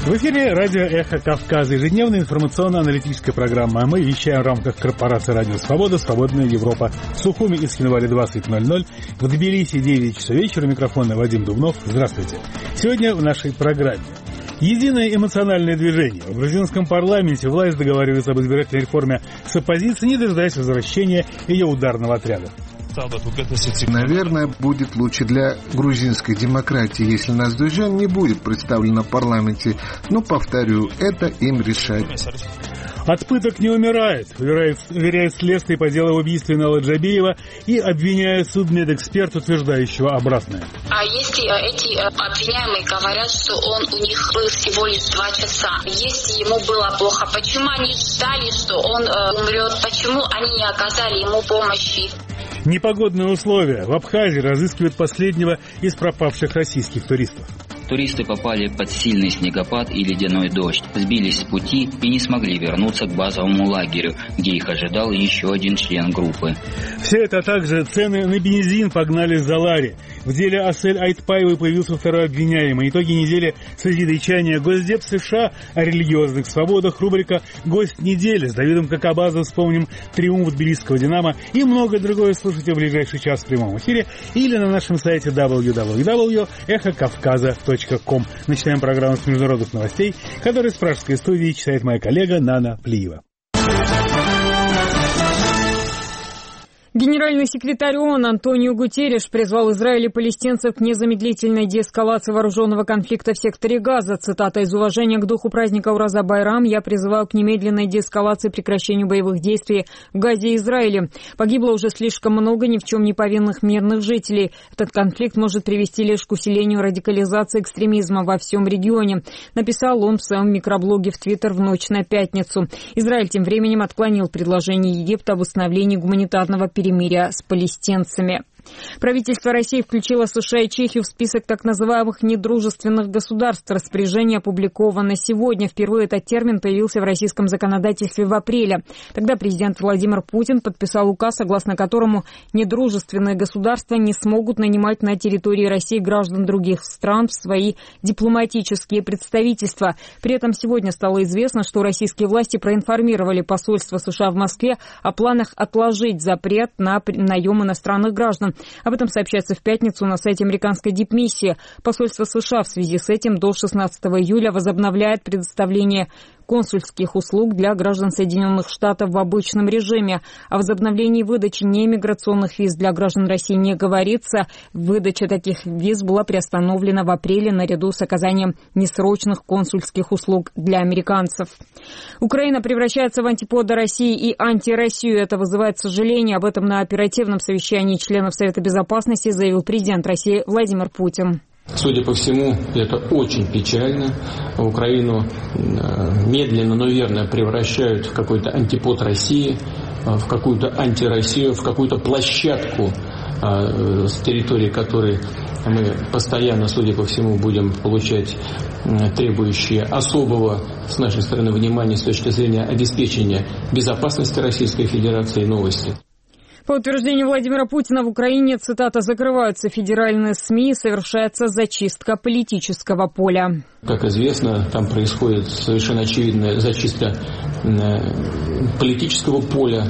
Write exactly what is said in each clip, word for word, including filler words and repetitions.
В эфире радио «Эхо Кавказа», ежедневная информационно-аналитическая программа. Мы вещаем в рамках корпорации «Радио Свобода», «Свободная Европа». В Сухуми и Схинвале двадцать ноль ноль, в Тбилиси девять часов вечера. Микрофон Вадим Дубнов. Здравствуйте. Сегодня в нашей программе. Единое эмоциональное движение. В грузинском парламенте власть договаривается об избирательной реформе с оппозицией, не дожидаясь возвращения ее ударного отряда. Наверное, будет лучше для грузинской демократии, если Наздожан не будет представлена в парламенте. Но, повторю, это им решать. От пыток не умирает, уверяет, уверяет следствие по делу об убийстве Нала Джабиева и обвиняет судмедэксперт, утверждающего обратное. А если эти обвиняемые говорят, что он у них был всего лишь два часа, если ему было плохо, почему они ждали, что он э, умрет, почему они не оказали ему помощи? Непогодные условия. В Абхазии разыскивают последнего из пропавших российских туристов. Туристы попали под сильный снегопад и ледяной дождь, сбились с пути и не смогли вернуться к базовому лагерю, где их ожидал еще один член группы. Все это, а также цены на бензин погнали за лари. В деле Асель Айтпаевой появился второй обвиняемый. Итоги недели созидачания. Госдеп США о религиозных свободах. Рубрика «Гость недели». С Давидом Какабазом вспомним триумф тбилисского «Динамо» и многое другое слушайте в ближайший час в прямом эфире или на нашем сайте дабл ю дабл ю дабл ю точка эхо кавказа точка ком. Начинаем программу с международных новостей, которую с пражской студии читает моя коллега Нана Плиева. Генеральный секретарь ООН Антонио Гутерриш призвал Израиль и палестинцев к незамедлительной деэскалации вооруженного конфликта в секторе Газа. Цитата: «Из уважения к духу праздника Ураза Байрам я призываю к немедленной деэскалации и прекращению боевых действий в Газе и Израиле. Погибло уже слишком много ни в чем не повинных мирных жителей. Этот конфликт может привести лишь к усилению радикализации экстремизма во всем регионе», написал он в своем микроблоге в Твиттер в ночь на пятницу. Израиль тем временем отклонил предложение Египта об установлении гуманитарного перемирия с палестинцами. Правительство России включило США и Чехию в список так называемых недружественных государств. Распоряжение опубликовано сегодня. Впервые этот термин появился в российском законодательстве в апреле. Тогда президент Владимир Путин подписал указ, согласно которому недружественные государства не смогут нанимать на территории России граждан других стран в свои дипломатические представительства. При этом сегодня стало известно, что российские власти проинформировали посольство США в Москве о планах отложить запрет на наем иностранных граждан. Об этом сообщается в пятницу на сайте американской дипмиссии. Посольство США в связи с этим до шестнадцатого июля возобновляет предоставление консульских услуг для граждан Соединенных Штатов в обычном режиме. О возобновлении выдачи неиммиграционных виз для граждан России не говорится. Выдача таких виз была приостановлена в апреле наряду с оказанием несрочных консульских услуг для американцев. Украина превращается в антипода России и антироссию. Это вызывает сожаление. Об этом на оперативном совещании членов Совета Безопасности заявил президент России Владимир Путин. Судя по всему, это очень печально. Украину медленно, но верно превращают в какой-то антипод России, в какую-то антироссию, в какую-то площадку, с территории которой мы постоянно, судя по всему, будем получать требующие особого с нашей стороны внимания с точки зрения обеспечения безопасности Российской Федерации новости. По утверждению Владимира Путина, в Украине, цитата, закрываются федеральные СМИ и совершается зачистка политического поля. Как известно, там происходит совершенно очевидная зачистка политического поля,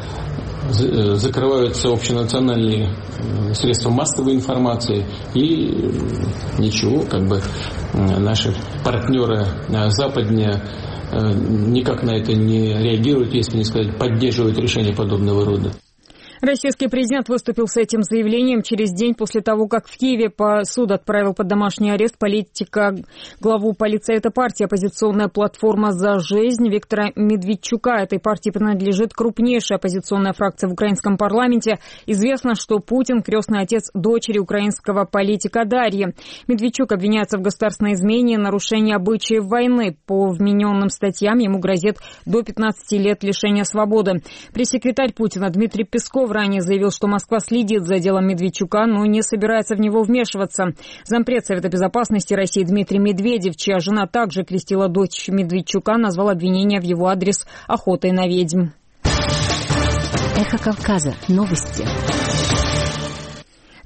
закрываются общенациональные средства массовой информации и ничего, как бы наши партнеры западнее никак на это не реагируют, если не сказать, поддерживают решения подобного рода. Российский президент выступил с этим заявлением через день после того, как в Киеве суд отправил под домашний арест политика, главу полицейской партии «Оппозиционная платформа за жизнь» Виктора Медведчука. Этой партии принадлежит крупнейшая оппозиционная фракция в украинском парламенте. Известно, что Путин – крестный отец дочери украинского политика Дарьи. Медведчук обвиняется в государственной измене и нарушении обычаев войны. По вмененным статьям ему грозит до пятнадцати лет лишения свободы. Пресс-секретарь Путина Дмитрий Песков ранее заявил, что Москва следит за делом Медведчука, но не собирается в него вмешиваться. Зампред Совета Безопасности России Дмитрий Медведев, чья жена также крестила дочь Медведчука, назвал обвинение в его адрес охотой на ведьм. Эхо Кавказа. Новости.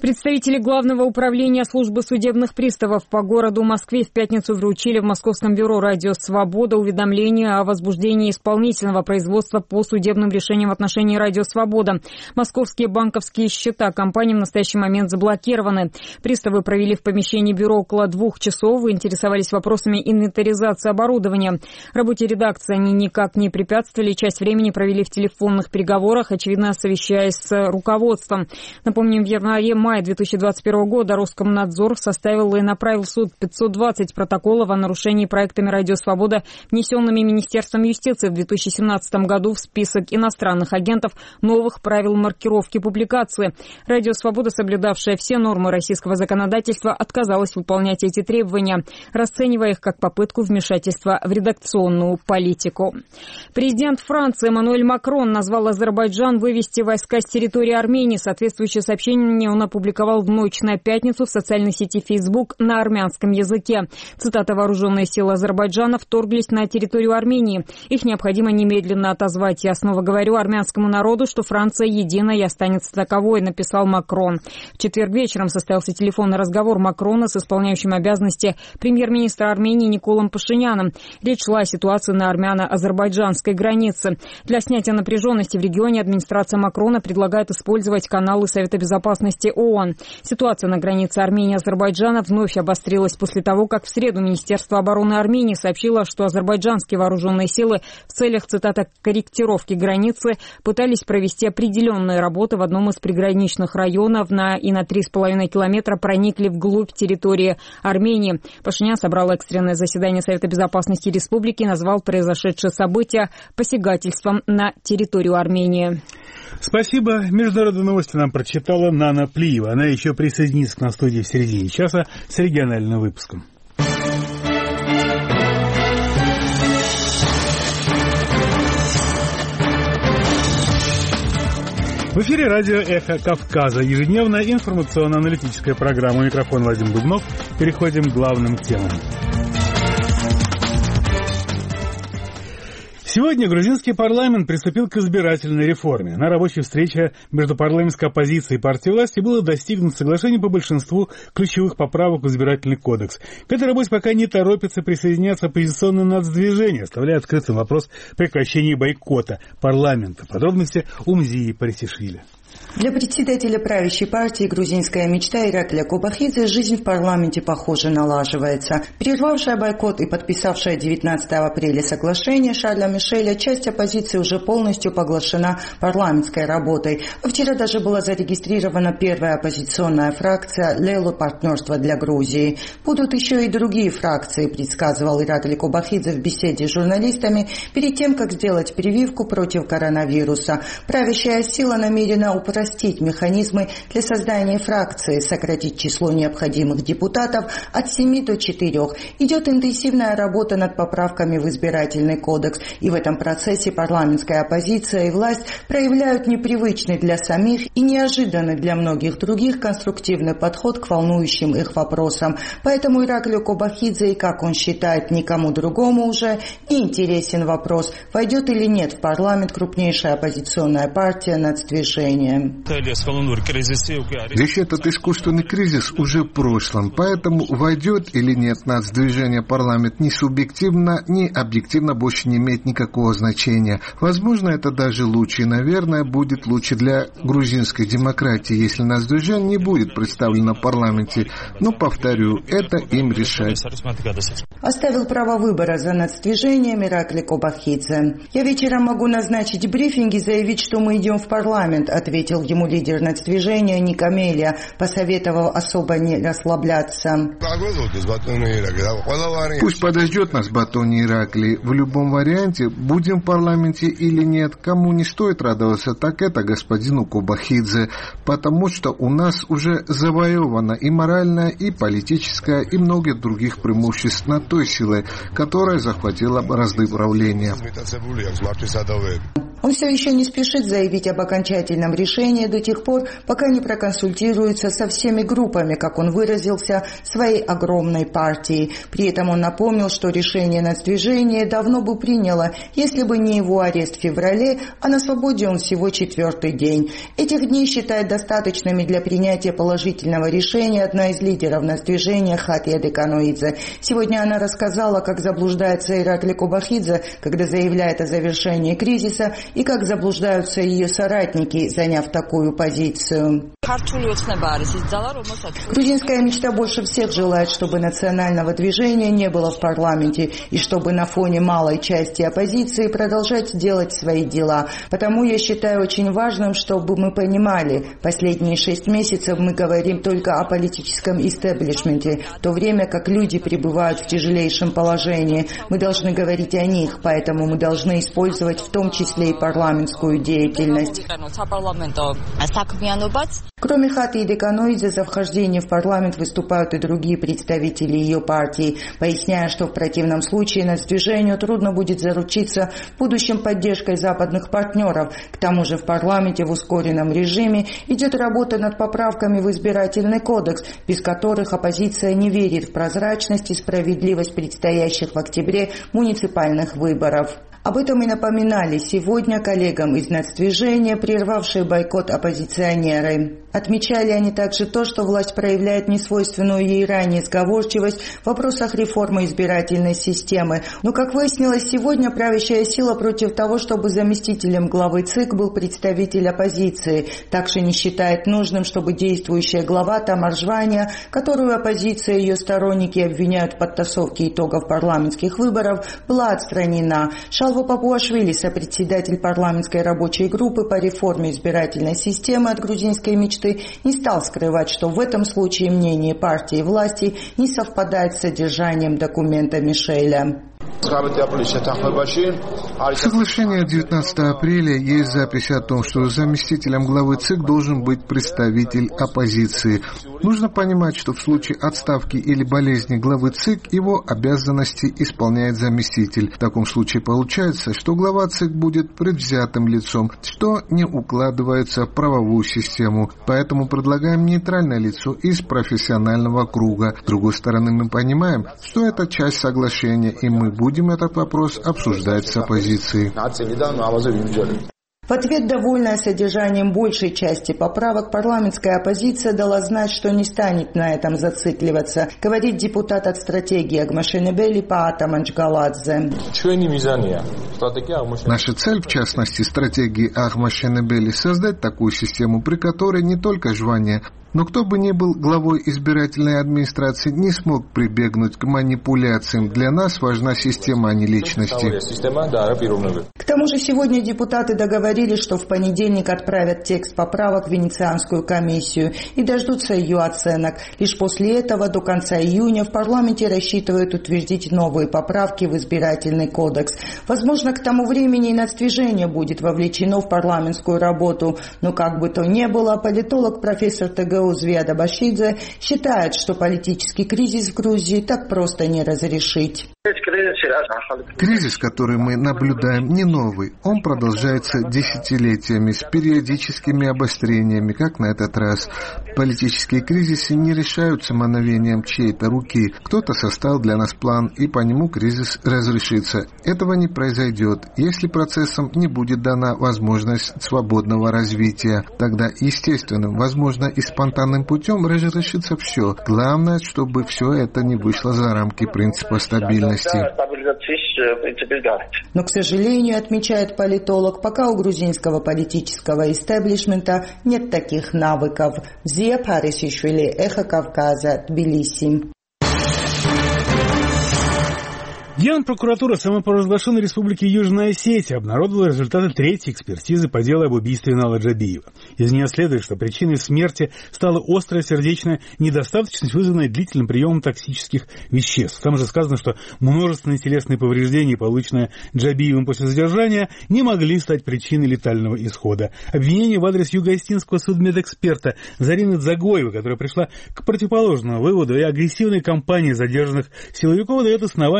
Представители Главного управления службы судебных приставов по городу Москве в пятницу вручили в Московском бюро «Радио Свобода» уведомление о возбуждении исполнительного производства по судебным решениям в отношении «Радио Свобода». Московские банковские счета компании в настоящий момент заблокированы. Приставы провели в помещении бюро около двух часов и интересовались вопросами инвентаризации оборудования. Работе редакции они никак не препятствовали. Часть времени провели в телефонных переговорах, очевидно, совещаясь с руководством. Напомним, в январе-мае две тысячи двадцать первого года Роскомнадзор составил и направил в суд пятьсот двадцать протоколов о нарушении проектами «Радио Свобода», внесенными Министерством юстиции в две тысячи семнадцатом году в список иностранных агентов новых правил маркировки публикации. «Радио Свобода», соблюдавшая все нормы российского законодательства, отказалась выполнять эти требования, расценивая их как попытку вмешательства в редакционную политику. Президент Франции Эммануэль Макрон назвал Азербайджан вывести войска с территории Армении. Соответствующее сообщение он опубликовал в ночь на пятницу в социальной сети Facebook на армянском языке. Цитата: «Вооруженные силы Азербайджана вторглись на территорию Армении. Их необходимо немедленно отозвать. Я снова говорю армянскому народу, что Франция едина и останется таковой», написал Макрон. В четверг вечером состоялся телефонный разговор Макрона с исполняющим обязанности премьер-министра Армении Николом Пашиняном. Речь шла о ситуации на армяно-азербайджанской границе. Для снятия напряженности в регионе администрация Макрона предлагает использовать каналы Совета безопасности ООН. Ситуация на границе Армении и Азербайджана вновь обострилась после того, как в среду Министерство обороны Армении сообщило, что азербайджанские вооруженные силы в целях, цитата, «корректировки границы» пытались провести определенные работы в одном из приграничных районов на и на три с половиной километра проникли вглубь территории Армении. Пашинян собрал экстренное заседание Совета безопасности республики и назвал произошедшее событие посягательством на территорию Армении. Спасибо. Международные новости нам прочитала Нана Плиева. Она еще присоединится к нам в студии в середине часа с региональным выпуском. В эфире радио «Эхо Кавказа». Ежедневная информационно-аналитическая программа. Микрофон Владимир Дубнов. Переходим к главным темам. Сегодня грузинский парламент приступил к избирательной реформе. На рабочей встрече между парламентской оппозицией и партией власти было достигнуто соглашение по большинству ключевых поправок в избирательный кодекс. К этой работе пока не торопится присоединяться оппозиционное нацдвижение, оставляя открытым вопрос прекращения бойкота парламента. Подробности у Мзии Парисишвили. Для председателя правящей партии «Грузинская мечта» Иракля Кобахидзе жизнь в парламенте, похоже, налаживается. Прервавшая бойкот и подписавшая девятнадцатого апреля соглашение Шарля Мишеля, часть оппозиции уже полностью поглощена парламентской работой. А вчера даже была зарегистрирована первая оппозиционная фракция «Лелу партнерство для Грузии». Будут еще и другие фракции, предсказывал Иракли Кобахидзе в беседе с журналистами перед тем, как сделать прививку против коронавируса. Правящая сила намерена упростить упростить механизмы для создания фракции, сократить число необходимых депутатов от семи до четырёх. Идет интенсивная работа над поправками в избирательный кодекс, и в этом процессе парламентская оппозиция и власть проявляют непривычный для самих и неожиданный для многих других конструктивный подход к волнующим их вопросам. Поэтому Ираклию Кобахидзе, и как он считает, никому другому уже не интересен вопрос, войдет или нет в парламент крупнейшая оппозиционная партия «Нацдвижение». Весь этот искусственный кризис уже в прошлом, поэтому войдет или нет нацдвижение парламент ни субъективно, ни объективно больше не имеет никакого значения. Возможно, это даже лучше, и, наверное, будет лучше для грузинской демократии, если нацдвижение не будет представлено в парламенте. Но, повторю, это им решать. Оставил право выбора за нацдвижением Иракли Кобахидзе. «Я вечером могу назначить брифинг и заявить, что мы идем в парламент», ответил ему лидер нацдвижения Никамелия, посоветовав особо не расслабляться. Пусть подождет нас Батони Иракли. В любом варианте, будем в парламенте или нет, кому не стоит радоваться, так это господину Кобахидзе, потому что у нас уже завоевано и моральное, и политическое, и многие других преимуществ над той силой, которая захватила бразды правления. Он все еще не спешит заявить об окончательном решении движения до тех пор, пока не проконсультируется со всеми группами, как он выразился, своей огромной партии. При этом он напомнил, что решение нацдвижения давно бы приняло, если бы не его арест в феврале, а на свободе он всего четвертый день. Этих дней считает достаточными для принятия положительного решения одна из лидеров нацдвижения Хатия Деканоидзе. Сегодня она рассказала, как заблуждается Иракли Кобахидзе, когда заявляет о завершении кризиса, и как заблуждаются ее соратники, заняв такую позицию. Грузинская мечта больше всех желает, чтобы национального движения не было в парламенте и чтобы на фоне малой части оппозиции продолжать делать свои дела. Потому я считаю очень важным, чтобы мы понимали, последние шесть месяцев мы говорим только о политическом истеблишменте, в то время как люди пребывают в тяжелейшем положении. Мы должны говорить о них, поэтому мы должны использовать в том числе и парламентскую деятельность. Кроме Хатии Деканоидзе, за вхождение в парламент выступают и другие представители ее партии, поясняя, что в противном случае нацдвижению трудно будет заручиться в будущем поддержкой западных партнеров. К тому же в парламенте в ускоренном режиме идет работа над поправками в избирательный кодекс, без которых оппозиция не верит в прозрачность и справедливость предстоящих в октябре муниципальных выборов. Об этом и напоминали сегодня коллегам из нацдвижения, прервавшие бойкот оппозиционеры. Отмечали они также то, что власть проявляет несвойственную ей ранее сговорчивость в вопросах реформы избирательной системы. Но, как выяснилось, сегодня правящая сила против того, чтобы заместителем главы ЦИК был представитель оппозиции. Также не считает нужным, чтобы действующая глава Тамар Жвания, которую оппозиция и ее сторонники обвиняют в подтасовке итогов парламентских выборов, была отстранена. Шалва Папуашвили, сопредседатель парламентской рабочей группы по реформе избирательной системы от грузинской мечты, не стал скрывать, что в этом случае мнение партии и власти не совпадает с содержанием документа Мишеля. В соглашении девятнадцатого апреля есть запись о том, что заместителем главы ЦИК должен быть представитель оппозиции. Нужно понимать, что в случае отставки или болезни главы ЦИК его обязанности исполняет заместитель. В таком случае получается, что глава ЦИК будет предвзятым лицом, что не укладывается в правовую систему. Поэтому предлагаем нейтральное лицо из профессионального круга. С другой стороны, мы понимаем, что это часть соглашения, и мы будем этот вопрос обсуждать с оппозицией. В ответ, довольная содержанием большей части поправок, парламентская оппозиция дала знать, что не станет на этом зацикливаться, говорит депутат от стратегии Агмашенебели Паата Манчгаладзе. Наша цель, в частности, стратегии Агмашенебели, создать такую систему, при которой не только Жвания, но кто бы ни был главой избирательной администрации, не смог прибегнуть к манипуляциям. Для нас важна система, а не личности. К тому же сегодня депутаты договорились, что в понедельник отправят текст поправок в Венецианскую комиссию и дождутся ее оценок. Лишь после этого до конца июня в парламенте рассчитывают утвердить новые поправки в избирательный кодекс. Возможно, к тому времени и нацдвижение будет вовлечено в парламентскую работу. Но как бы то ни было, политолог профессор ТГУ Звиада Башидзе считает, что политический кризис в Грузии так просто не разрешить. Кризис, который мы наблюдаем, не новый. Он продолжается десятилетиями с периодическими обострениями, как на этот раз. Политические кризисы не решаются мановением чьей-то руки. Кто-то составил для нас план, и по нему кризис разрешится. Этого не произойдет, если процессам не будет дана возможность свободного развития. Тогда естественным, возможно, и спонтанным путем разрешится все. Главное, чтобы все это не вышло за рамки принципа стабильности. Но, к сожалению, отмечает политолог, пока у грузинского политического истеблишмента нет таких навыков. Зия Парисишвили, Эхо Кавказа, Тбилиси. Генпрокуратура самопровозглашенной Республики Южная Осетия обнародовала результаты третьей экспертизы по делу об убийстве Инала Джабиева. Из нее следует, что причиной смерти стала острая сердечная недостаточность, вызванная длительным приемом токсических веществ. Там же сказано, что множественные телесные повреждения, полученные Джабиевым после задержания, не могли стать причиной летального исхода. Обвинение в адрес юго-осетинского судмедэксперта Зарины Дзагоевой, которая пришла к противоположному выводу, и агрессивной кампании задержанных силовиков, дает основание семье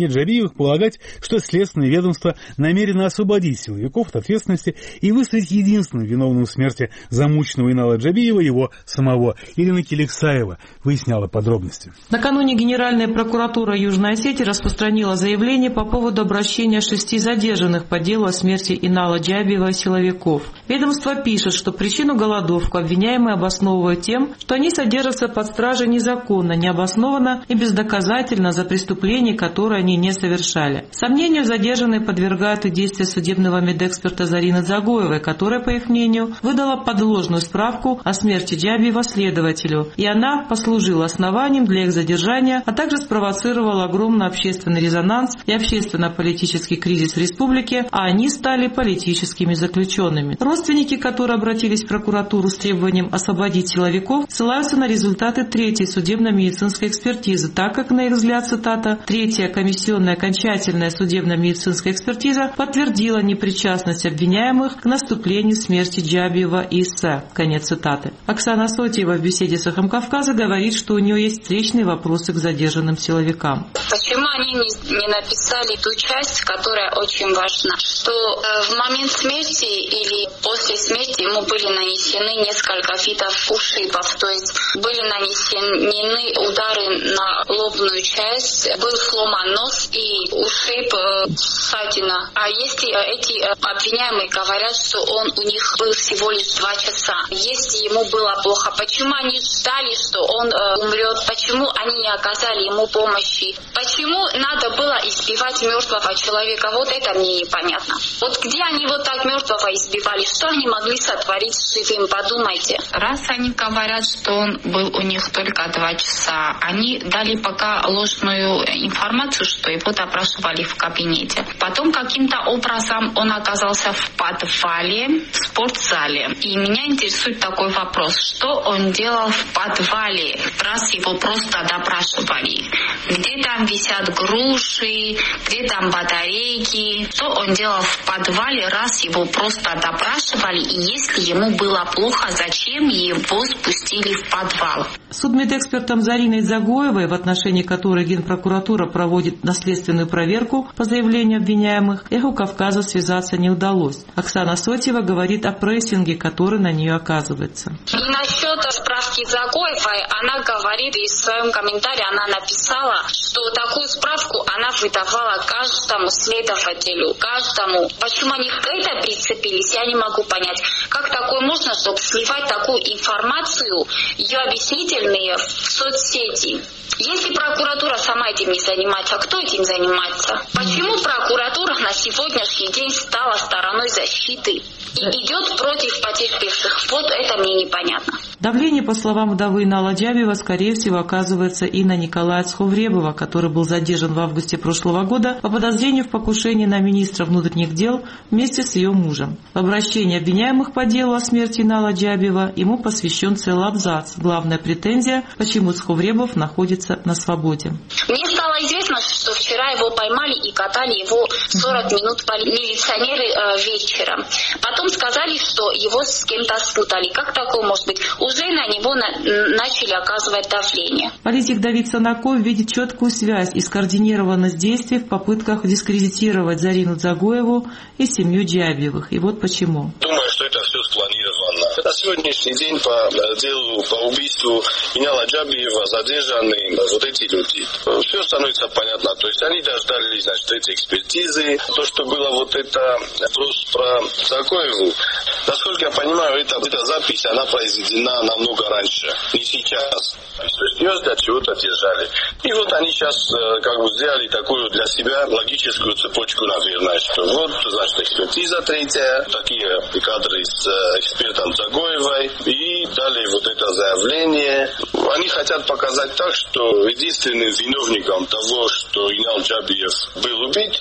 заставляет Джабиевых полагать, что Следственное ведомство намерено освободить силовиков от ответственности и выставить единственным виновным в смерти замученного Инала Джабиева его самого. Ирина Келексаева выясняла подробности. Накануне Генеральная прокуратура Южной Осетии распространила заявление по поводу обращения шести задержанных по делу о смерти Инала Джабиева и силовиков. Ведомство пишет, что причину голодовку обвиняемые обосновывают тем, что они содержатся под стражей незаконно, необоснованно и бездоказательно за преступления, которые они не совершали. Сомнению задержанные подвергают и действия судебного медэксперта Зарины Дзагоевой, которая, по их мнению, выдала подложную справку о смерти Джабиева следователю, и она послужила основанием для их задержания, а также спровоцировала огромный общественный резонанс и общественно-политический кризис в республике, а они стали политическими заключенными. Родственники, которые обратились в прокуратуру с требованием освободить силовиков, ссылаются на результаты третьей судебно-медицинской экспертизы, так как, на их взгляд, цитата, «третья комиссионная окончательная судебно-медицинская экспертиза подтвердила непричастность обвиняемых к наступлению смерти Джабиева и Иса». Конец цитаты. Оксана Сотьева в беседе с «Эхом Кавказа» говорит, что у нее есть встречные вопросы к задержанным силовикам. Почему они не, не написали ту часть, которая очень важна, что э, в момент смерти или после смерти ему были нанесены несколько видов ушибов, то есть были нанесены удары на лобную часть, был сломан нос и ушиб э, ссадина. А если э, эти э, обвиняемые говорят, что он у них был всего лишь два часа, если ему было плохо, почему они ждали, что он э, умрет, почему они не оказали ему помощи, почему надо было избивать мертвого человека, вот это мне непонятно. Вот где они вот так мертвого избивали, что они могли сотворить с живым, подумайте. Раз они говорят, что он был у них только два часа, они дали пока ложную информацию, что его допрашивали в кабинете. Потом каким-то образом он оказался в подвале, в спортзале. И меня интересует такой вопрос, что он делал в подвале, раз его просто допрашивали. Где там висят груши, где там батарейки, что он делал в подвале, раз его просто допрашивали, и если ему было плохо, зачем его спустили в подвал? Судмедэкспертом Зариной Дзагоевой, в отношении которой Генпрокуратура проводит наследственную проверку по заявлению обвиняемых, «Эху Кавказа» связаться не удалось. Оксана Сотьева говорит о прессинге, который на нее оказывается. И насчет справки Дзагоевой, она говорит, и в своем комментарии она написала, что такую справку она выдавала каждому следователю, каждому. Почему они к этой прицепились, я не могу понять. Как такое можно, чтобы сливать такую информацию, ее объяснительные в соцсети? Если прокуратура сама этим не занимается, кто этим занимается? Почему прокуратура на сегодняшний день стала стороной защиты и идет против потерпевших? Вот это мне непонятно. Давление, по словам вдовы Инала Джабиева, скорее всего, оказывается и на Николая Цховребова, который был задержан в августе прошлого года по подозрению в покушении на министра внутренних дел вместе с ее мужем. В обращении обвиняемых по делу о смерти Инала Джабиева ему посвящен целый абзац. Главная претензия, почему Цховребов находится на свободе. Мне стало известно, что вчера его поймали и катали его сорок минут милиционеры э, вечером. Потом сказали, что его с кем-то спутали. Как такое может быть? Уже на него на, начали оказывать давление. Политик Давид Санаков видит четкую связь и скоординированность действий в попытках дискредитировать Зарину Дзагоеву и семью Джабиевых. И вот почему. Думаю, что это все спланировано. На сегодняшний день по делу по убийству Инала Джабиева задержаны вот эти люди. Все становится понятно. То есть они дождались, значит, эти экспертизы. То, что было вот это вопрос про Дзагоеву, насколько я понимаю, эта, эта запись, она произведена намного раньше, не сейчас. То есть ее для чего-то держали. И вот они сейчас как бы сделали такую для себя логическую цепочку, наверное, что вот, значит, экспертиза третья, такие кадры с экспертом Дзагоевой, и дали вот это заявление. Они хотят показать так, что единственным виновником того, что Инал Джабиев был убит,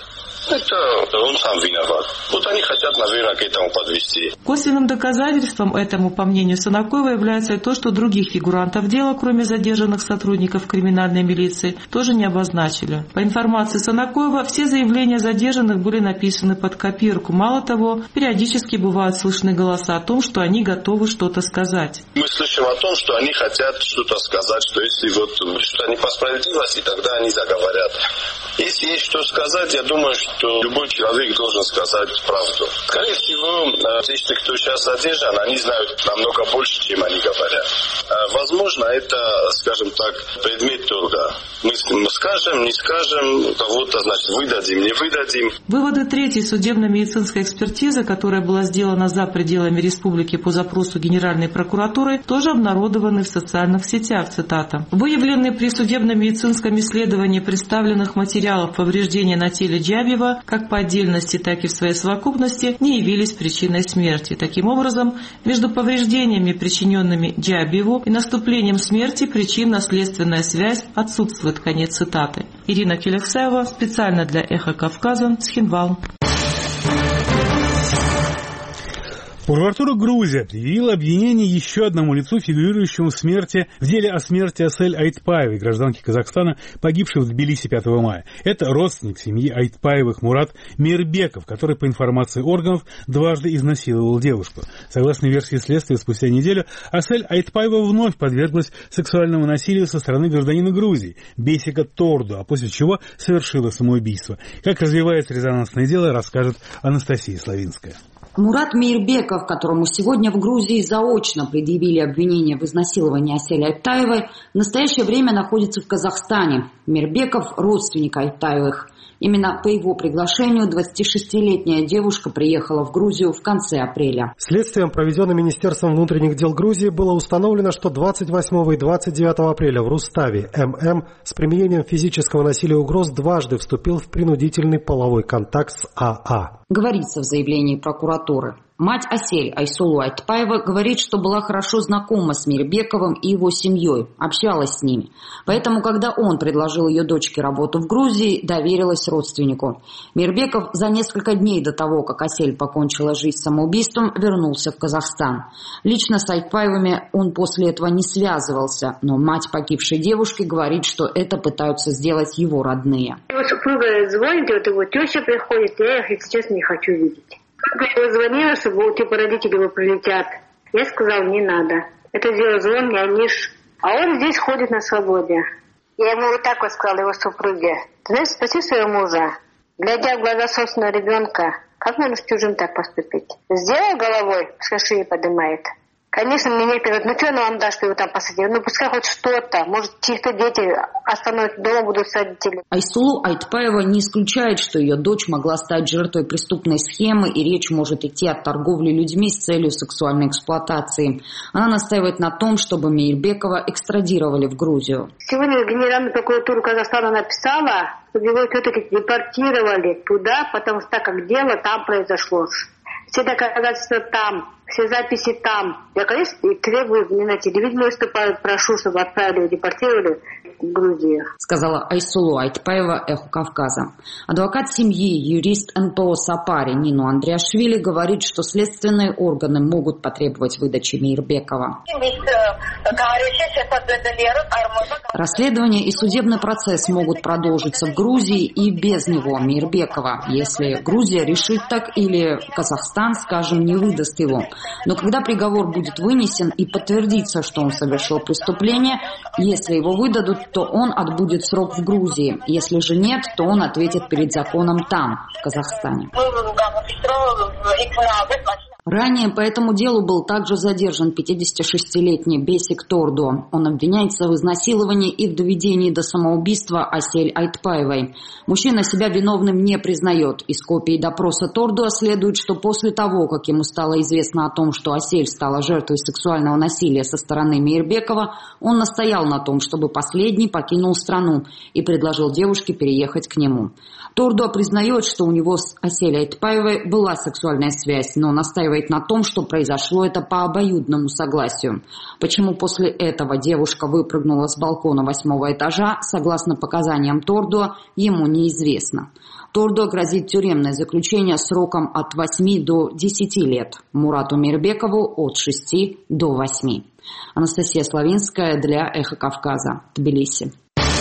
Это он сам виноват. Вот они хотят, наверное, к этому подвести. Косвенным доказательством этому, по мнению Санакоева, является и то, что других фигурантов дела, кроме задержанных сотрудников криминальной милиции, тоже не обозначили. По информации Санакоева, все заявления задержанных были написаны под копирку. Мало того, периодически бывают слышны голоса о том, что они готовы что-то сказать. Мы слышим о том, что они хотят что-то сказать, что если вот что-то не по справедливости, тогда они заговорят. Если есть что сказать, я думаю, что любой человек должен сказать правду. Скорее всего, те, кто сейчас задержан, они знают намного больше, чем они говорят. Возможно, это, скажем так, предмет торга. Мы скажем, не скажем, кого-то, значит, выдадим, не выдадим. Выводы третьей судебно-медицинской экспертизы, которая была сделана за пределами республики по запросу Генеральной прокуратуры, тоже обнародованы в социальных сетях, цитата. Выявленные при судебно-медицинском исследовании представленных материалов повреждения на теле Джабиева, как по отдельности, так и в своей совокупности, не явились причиной смерти. Таким образом, между повреждениями, причиненными Джабиеву, и наступлением смерти причинно-следственная связь отсутствует. Конец цитаты. Ирина Келексаева, специально для «Эхо Кавказа», Схинвал. Прокуратура Грузии предъявила обвинение еще одному лицу, фигурирующему в смерти, в деле о смерти Асель Айтпаевой, гражданки Казахстана, погибшей в Тбилиси пятого мая. Это родственник семьи Айтпаевых Мурат Мейрбеков, который, по информации органов, дважды изнасиловал девушку. Согласно версии следствия, спустя неделю Асель Айтпаева вновь подверглась сексуальному насилию со стороны гражданина Грузии Бесика Торду, а после чего совершила самоубийство. Как развивается резонансное дело, расскажет Анастасия Славинская. Мурат Мейрбеков, которому сегодня в Грузии заочно предъявили обвинение в изнасиловании Асели Айтпаевой, в настоящее время находится в Казахстане. Мейрбеков – родственник Айтпаевых. Именно по его приглашению двадцатишестилетняя девушка приехала в Грузию в конце апреля. Следствием, проведенным Министерством внутренних дел Грузии, было установлено, что двадцать восьмого и двадцать девятого апреля в Руставе ММ с применением физического насилия и угроз дважды вступил в принудительный половой контакт с АА. Говорится в заявлении прокуратуры. Мать Асель Айсулу Айтпаева говорит, что была хорошо знакома с Мейрбековым и его семьей, общалась с ними. Поэтому, когда он предложил ее дочке работу в Грузии, доверилась родственнику. Мейрбеков за несколько дней до того, как Асель покончила жизнь самоубийством, вернулся в Казахстан. Лично с Айтпаевыми он после этого не связывался, но мать погибшей девушки говорит, что это пытаются сделать его родные. Его супруга звонит, вот его теща приходит, я их сейчас не хочу видеть. Я звонила, что типа родители его прилетят. Я сказал, не надо. Это дело звон, не они ж. А он здесь ходит на свободе. Я ему вот так вот сказала, его супруге. Ты знаешь, спроси своего мужа, глядя в глаза собственного ребенка, как можно с чужим так поступить? Сделай головой, пускай шею поднимает. Конечно, меня перед, ну что она вам даст, что его там посадили? Ну пускай хоть что-то, может чьи-то дети остановят дома, будут с родителями. Айсулу Айтпаева не исключает, что ее дочь могла стать жертвой преступной схемы, и речь может идти о торговле людьми с целью сексуальной эксплуатации. Она настаивает на том, чтобы Мейрбекова экстрадировали в Грузию. Сегодня Генеральная прокуратура Казахстана написала, чтобы его все-таки депортировали туда, потому что так как дело там произошло. Все доказательства там, все записи там. Я, конечно, требую, не на телевидении выступаю, прошу, чтобы отправили, депортировали в Грузию. Сказала Айсулу Айтпаева «Эхо Кавказа». Адвокат семьи, юрист эн пэ о «Сапари» Нину Андриашвили говорит, что следственные органы могут потребовать выдачи Мейрбекова. Расследование и судебный процесс могут продолжиться в Грузии и без него, Мейрбекова, если Грузия решит так или Казахстан, скажем, не выдаст его. Но когда приговор будет вынесен и подтвердится, что он совершил преступление, если его выдадут, то он отбудет срок в Грузии. Если же нет, то он ответит перед законом там, в Казахстане. Ранее по этому делу был также задержан пятидесятишестилетний Бесик Торду. Он обвиняется в изнасиловании и в доведении до самоубийства Асель Айтпаевой. Мужчина себя виновным не признает. Из копии допроса Торду следует, что после того, как ему стало известно о том, что Асель стала жертвой сексуального насилия со стороны Мейрбекова, он настоял на том, чтобы последний покинул страну и предложил девушке переехать к нему. Торду признает, что у него с Асель Айтпаевой была сексуальная связь, но настаивает на том, что произошло это по обоюдному согласию. Почему после этого девушка выпрыгнула с балкона восьмого этажа, согласно показаниям Торду, ему неизвестно. Тордо грозит тюремное заключение сроком от восьми до десяти лет. Мурату Мирбекову от шести до восьми. Анастасия Славинская для «Эхо Кавказа», Тбилиси.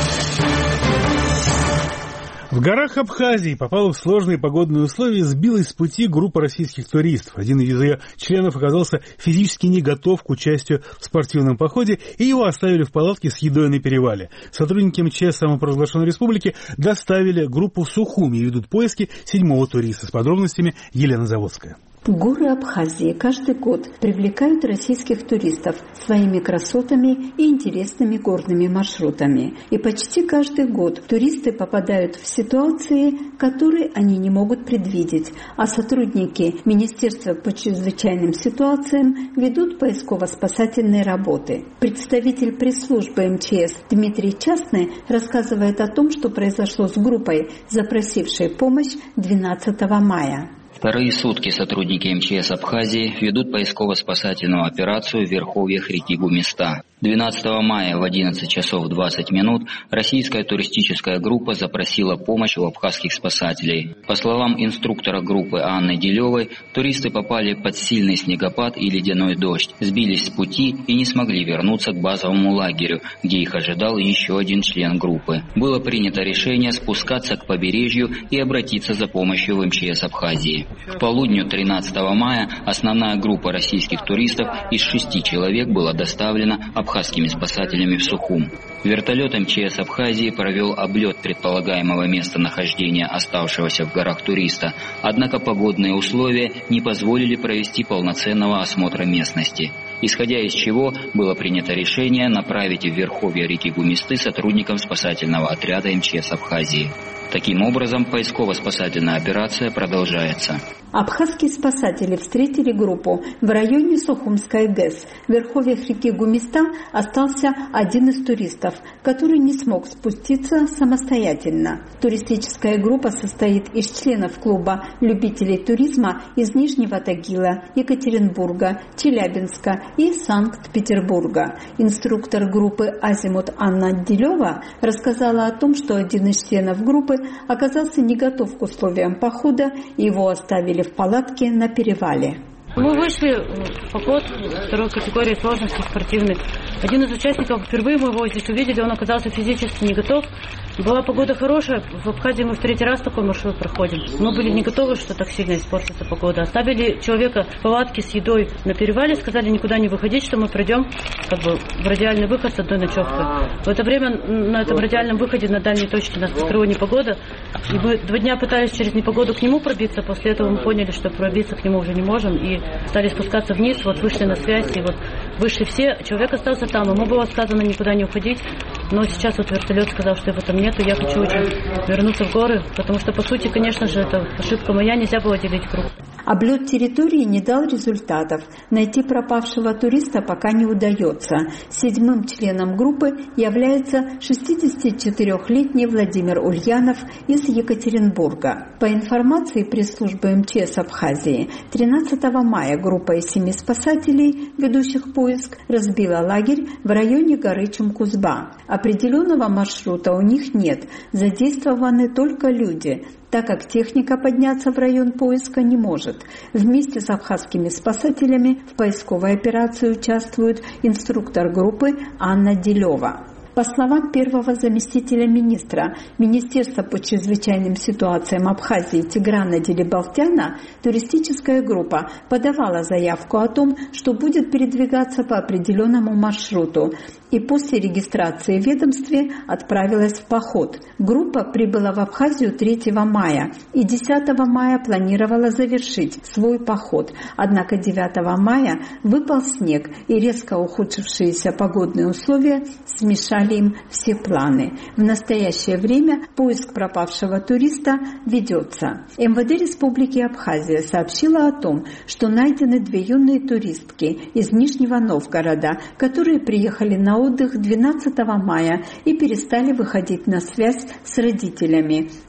В горах Абхазии попала в сложные погодные условия и сбилась с пути группа российских туристов. Один из ее членов оказался физически не готов к участию в спортивном походе, и его оставили в палатке с едой на перевале. Сотрудники МЧС самопровозглашенной республики доставили группу в Сухуми и ведут поиски седьмого туриста. С подробностями Елена Заводская. Горы Абхазии каждый год привлекают российских туристов своими красотами и интересными горными маршрутами. И почти каждый год туристы попадают в ситуации, которые они не могут предвидеть, а сотрудники Министерства по чрезвычайным ситуациям ведут поисково-спасательные работы. Представитель пресс-службы МЧС Дмитрий Частный рассказывает о том, что произошло с группой, запросившей помощь двенадцатого мая. Вторые сутки сотрудники МЧС Абхазии ведут поисково-спасательную операцию в верховьях реки Гумиста. двенадцатого мая в одиннадцать часов двадцать минут российская туристическая группа запросила помощь у абхазских спасателей. По словам инструктора группы Анны Делевой, туристы попали под сильный снегопад и ледяной дождь, сбились с пути и не смогли вернуться к базовому лагерю, где их ожидал еще один член группы. Было принято решение спускаться к побережью и обратиться за помощью в МЧС Абхазии. К полудню тринадцатого мая основная группа российских туристов из шести человек была доставлена абхазскими спасателями в Сухум. Вертолет МЧС Абхазии провел облет предполагаемого местонахождения оставшегося в горах туриста, однако погодные условия не позволили провести полноценного осмотра местности, исходя из чего было принято решение направить в верховья реки Гумисты сотрудникам спасательного отряда МЧС Абхазии. Таким образом, поисково-спасательная операция продолжается. Абхазские спасатели встретили группу в районе Сухумской ГЭС. В верховьях реки Гумиста остался один из туристов, который не смог спуститься самостоятельно. Туристическая группа состоит из членов клуба любителей туризма из Нижнего Тагила, Екатеринбурга, Челябинска и Санкт-Петербурга. Инструктор группы «Азимут» Анна Делева рассказала о том, что один из членов группы оказался не готов к условиям похода, и его оставили в палатке на перевале. Мы вышли в поход второй категории сложности спортивной. Один из участников, впервые мы его здесь увидели, он оказался физически не готов. Была погода хорошая, в Абхазии мы в третий раз такой маршрут проходим. Мы были не готовы, что так сильно испортится погода. Оставили человека в палатке с едой на перевале, сказали никуда не выходить, что мы пройдем как бы в радиальный выход с одной ночевкой. В это время на этом радиальном выходе на дальней точке нас скрыла непогода. И мы два дня пытались через непогоду к нему пробиться, после этого мы поняли, что пробиться к нему уже не можем, и стали спускаться вниз, вот вышли на связь, и вот вышли все, человек остался там, ему было сказано никуда не уходить, но сейчас вот вертолет сказал, что его там нету, я хочу очень вернуться в горы, потому что, по сути, конечно же, это ошибка моя, нельзя было делить круг. Облет территории не дал результатов. Найти пропавшего туриста пока не удается. Седьмым членом группы является шестидесятичетырёхлетний Владимир Ульянов из Екатеринбурга. По информации пресс-службы МЧС Абхазии, тринадцатого мая группа из семи спасателей, ведущих поиск, разбила лагерь в районе горы Чумкузба. Определенного маршрута у них нет, задействованы только люди, так как техника подняться в район поиска не может. Вместе с абхазскими спасателями в поисковой операции участвует инструктор группы Анна Делева. По словам первого заместителя министра Министерства по чрезвычайным ситуациям Абхазии Тиграна Делибалтяна, туристическая группа подавала заявку о том, что будет передвигаться по определенному маршруту, и после регистрации в ведомстве отправилась в поход. Группа прибыла в Абхазию третьего мая и десятого мая планировала завершить свой поход. Однако девятого мая выпал снег, и резко ухудшившиеся погодные условия смешали им все планы. В настоящее время поиск пропавшего туриста ведется. МВД Республики Абхазия сообщила о том, что найдены две юные туристки из Нижнего Новгорода, которые приехали на отдых двенадцатого мая и перестали выходить на связь с родителями.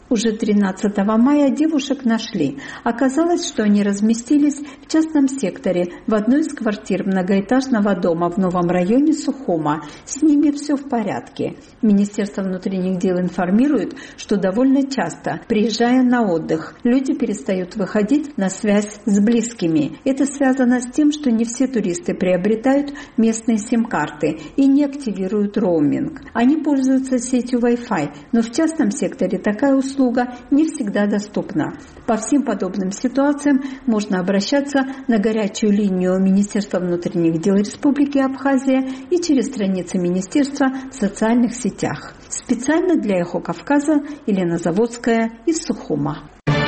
Уже тринадцатого мая девушек нашли. Оказалось, что они разместились в частном секторе в одной из квартир многоэтажного дома в новом районе Сухума. С ними все в порядке. Министерство внутренних дел информирует, что довольно часто, приезжая на отдых, люди перестают выходить на связь с близкими. Это связано с тем, что не все туристы приобретают местные сим-карты и не активируют роуминг. Они пользуются сетью Wi-Fi, но в частном секторе такая услуга не всегда доступна. По всем подобным ситуациям можно обращаться на горячую линию Министерства внутренних дел Республики Абхазия и через страницы Министерства в социальных сетях. Специально для «Эхо Кавказа» Елена Заводская из Сухума.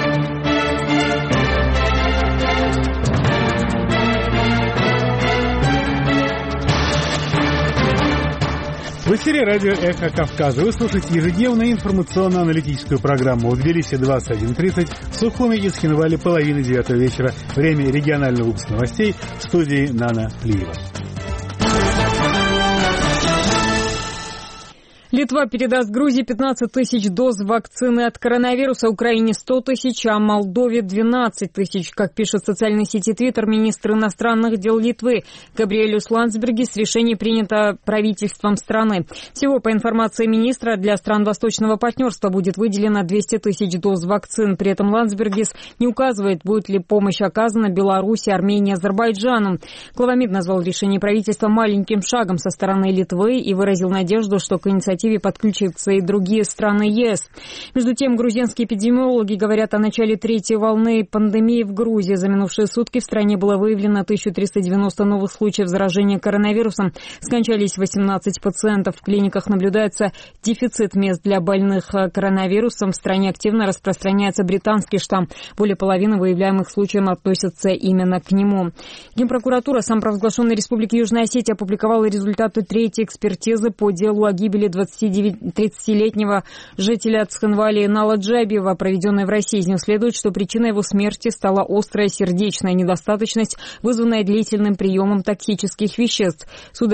В эфире радио «Эхо Кавказа». Вы слушаете ежедневную информационно-аналитическую программу в Тбилиси двадцать один тридцать, в Сухуме и Схинвале половины девятого вечера. Время регионального выпуска новостей в студии Нана Плиева. Литва передаст Грузии пятнадцать тысяч доз вакцины от коронавируса, Украине сто тысяч, а Молдове двенадцать тысяч. Как пишет в социальной сети Твиттер, министр иностранных дел Литвы Габриэлюс Ландсбергис, решение принято правительством страны. Всего, по информации министра, для стран Восточного партнерства будет выделено двести тысяч доз вакцин. При этом Ландсбергис не указывает, будет ли помощь оказана Беларуси, Армении, Азербайджану. Глава МИД назвал решение правительства маленьким шагом со стороны Литвы и выразил надежду, что к инициативе подключатся и другие страны ЕС. Между тем, грузинские эпидемиологи говорят о начале третьей волны пандемии в Грузии. За минувшие сутки в стране было выявлено тысяча триста девяносто новых случаев заражения коронавирусом. Скончались восемнадцать пациентов. В клиниках наблюдается дефицит мест для больных коронавирусом. В стране активно распространяется британский штамм. Более половины выявляемых случаев относятся именно к нему. Генпрокуратура самопровозглашенной Республики Южная Осетия опубликовала результаты третьей экспертизы по делу о гибели тридцатилетнего жителя Цхинвали Инала Джабиева, проведенной в России. Из него следует, что причиной его смерти стала острая сердечная недостаточность, вызванная длительным приемом токсических веществ.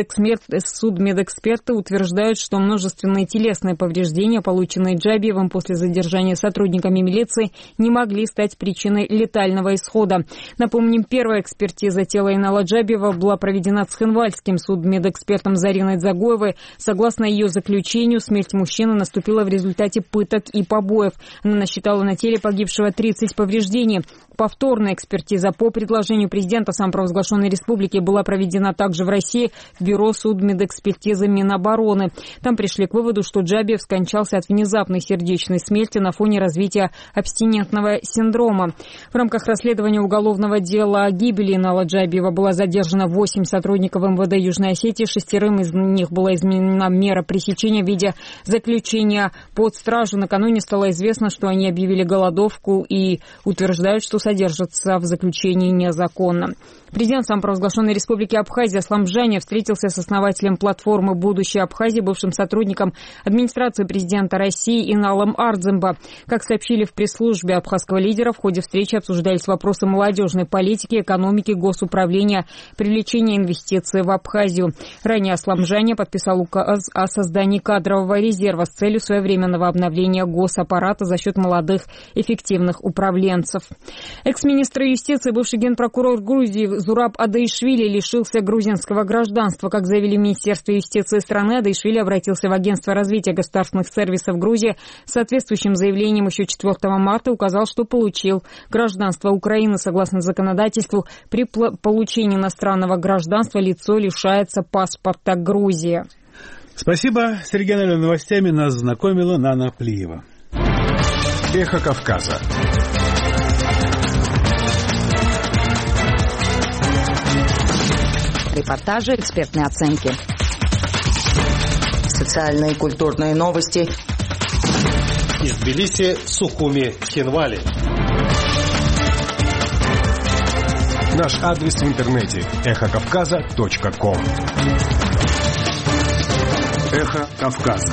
Судмедэксперты утверждают, что множественные телесные повреждения, полученные Джабиевым после задержания сотрудниками милиции, не могли стать причиной летального исхода. Напомним, первая экспертиза тела Инала Джабиева была проведена цхинвальским судмедэкспертом Зариной Дзагоевой. Согласно ее заключению, смерть мужчины наступила в результате пыток и побоев. Она насчитала на теле погибшего тридцать повреждений. Повторная экспертиза по предложению президента самопровозглашенной республики была проведена также в России в бюро судмедэкспертизы Минобороны. Там пришли к выводу, что Джабиев скончался от внезапной сердечной смерти на фоне развития абстинентного синдрома. В рамках расследования уголовного дела о гибели Инала Джабиева было задержано восемь сотрудников МВД Южной Осетии. Шестерым из них была изменена мера пресечения в виде заключения под стражу. Накануне стало известно, что они объявили голодовку и утверждают, что содержатся в заключении незаконно. Президент самопровозглашенной Республики Абхазия Аслам Джаниев встретился с основателем платформы «Будущее Абхазии», бывшим сотрудником администрации президента России Иналом Ардземба. Как сообщили в пресс-службе абхазского лидера, в ходе встречи обсуждались вопросы молодежной политики, экономики, госуправления, привлечения инвестиций в Абхазию. Ранее Аслам Джаниев подписал указ о создании кадрового резерва с целью своевременного обновления госаппарата за счет молодых эффективных управленцев. Экс-министр юстиции, бывший генпрокурор Грузии Зураб Адаишвили лишился грузинского гражданства. Как заявили в Министерстве юстиции страны, Адаишвили обратился в Агентство развития государственных сервисов Грузии с соответствующим заявлением еще четвёртого марта и указал, что получил гражданство Украины. Согласно законодательству, при получении иностранного гражданства лицо лишается паспорта Грузии. Спасибо. С региональными новостями нас знакомила Нана Плиева. Эхо Кавказа. Репортажи, экспертные оценки. Социальные и культурные новости. Из Тбилиси, Сухуми, Схинвали. Наш адрес в интернете эхо кавказа точка ком. Эхо Кавказа.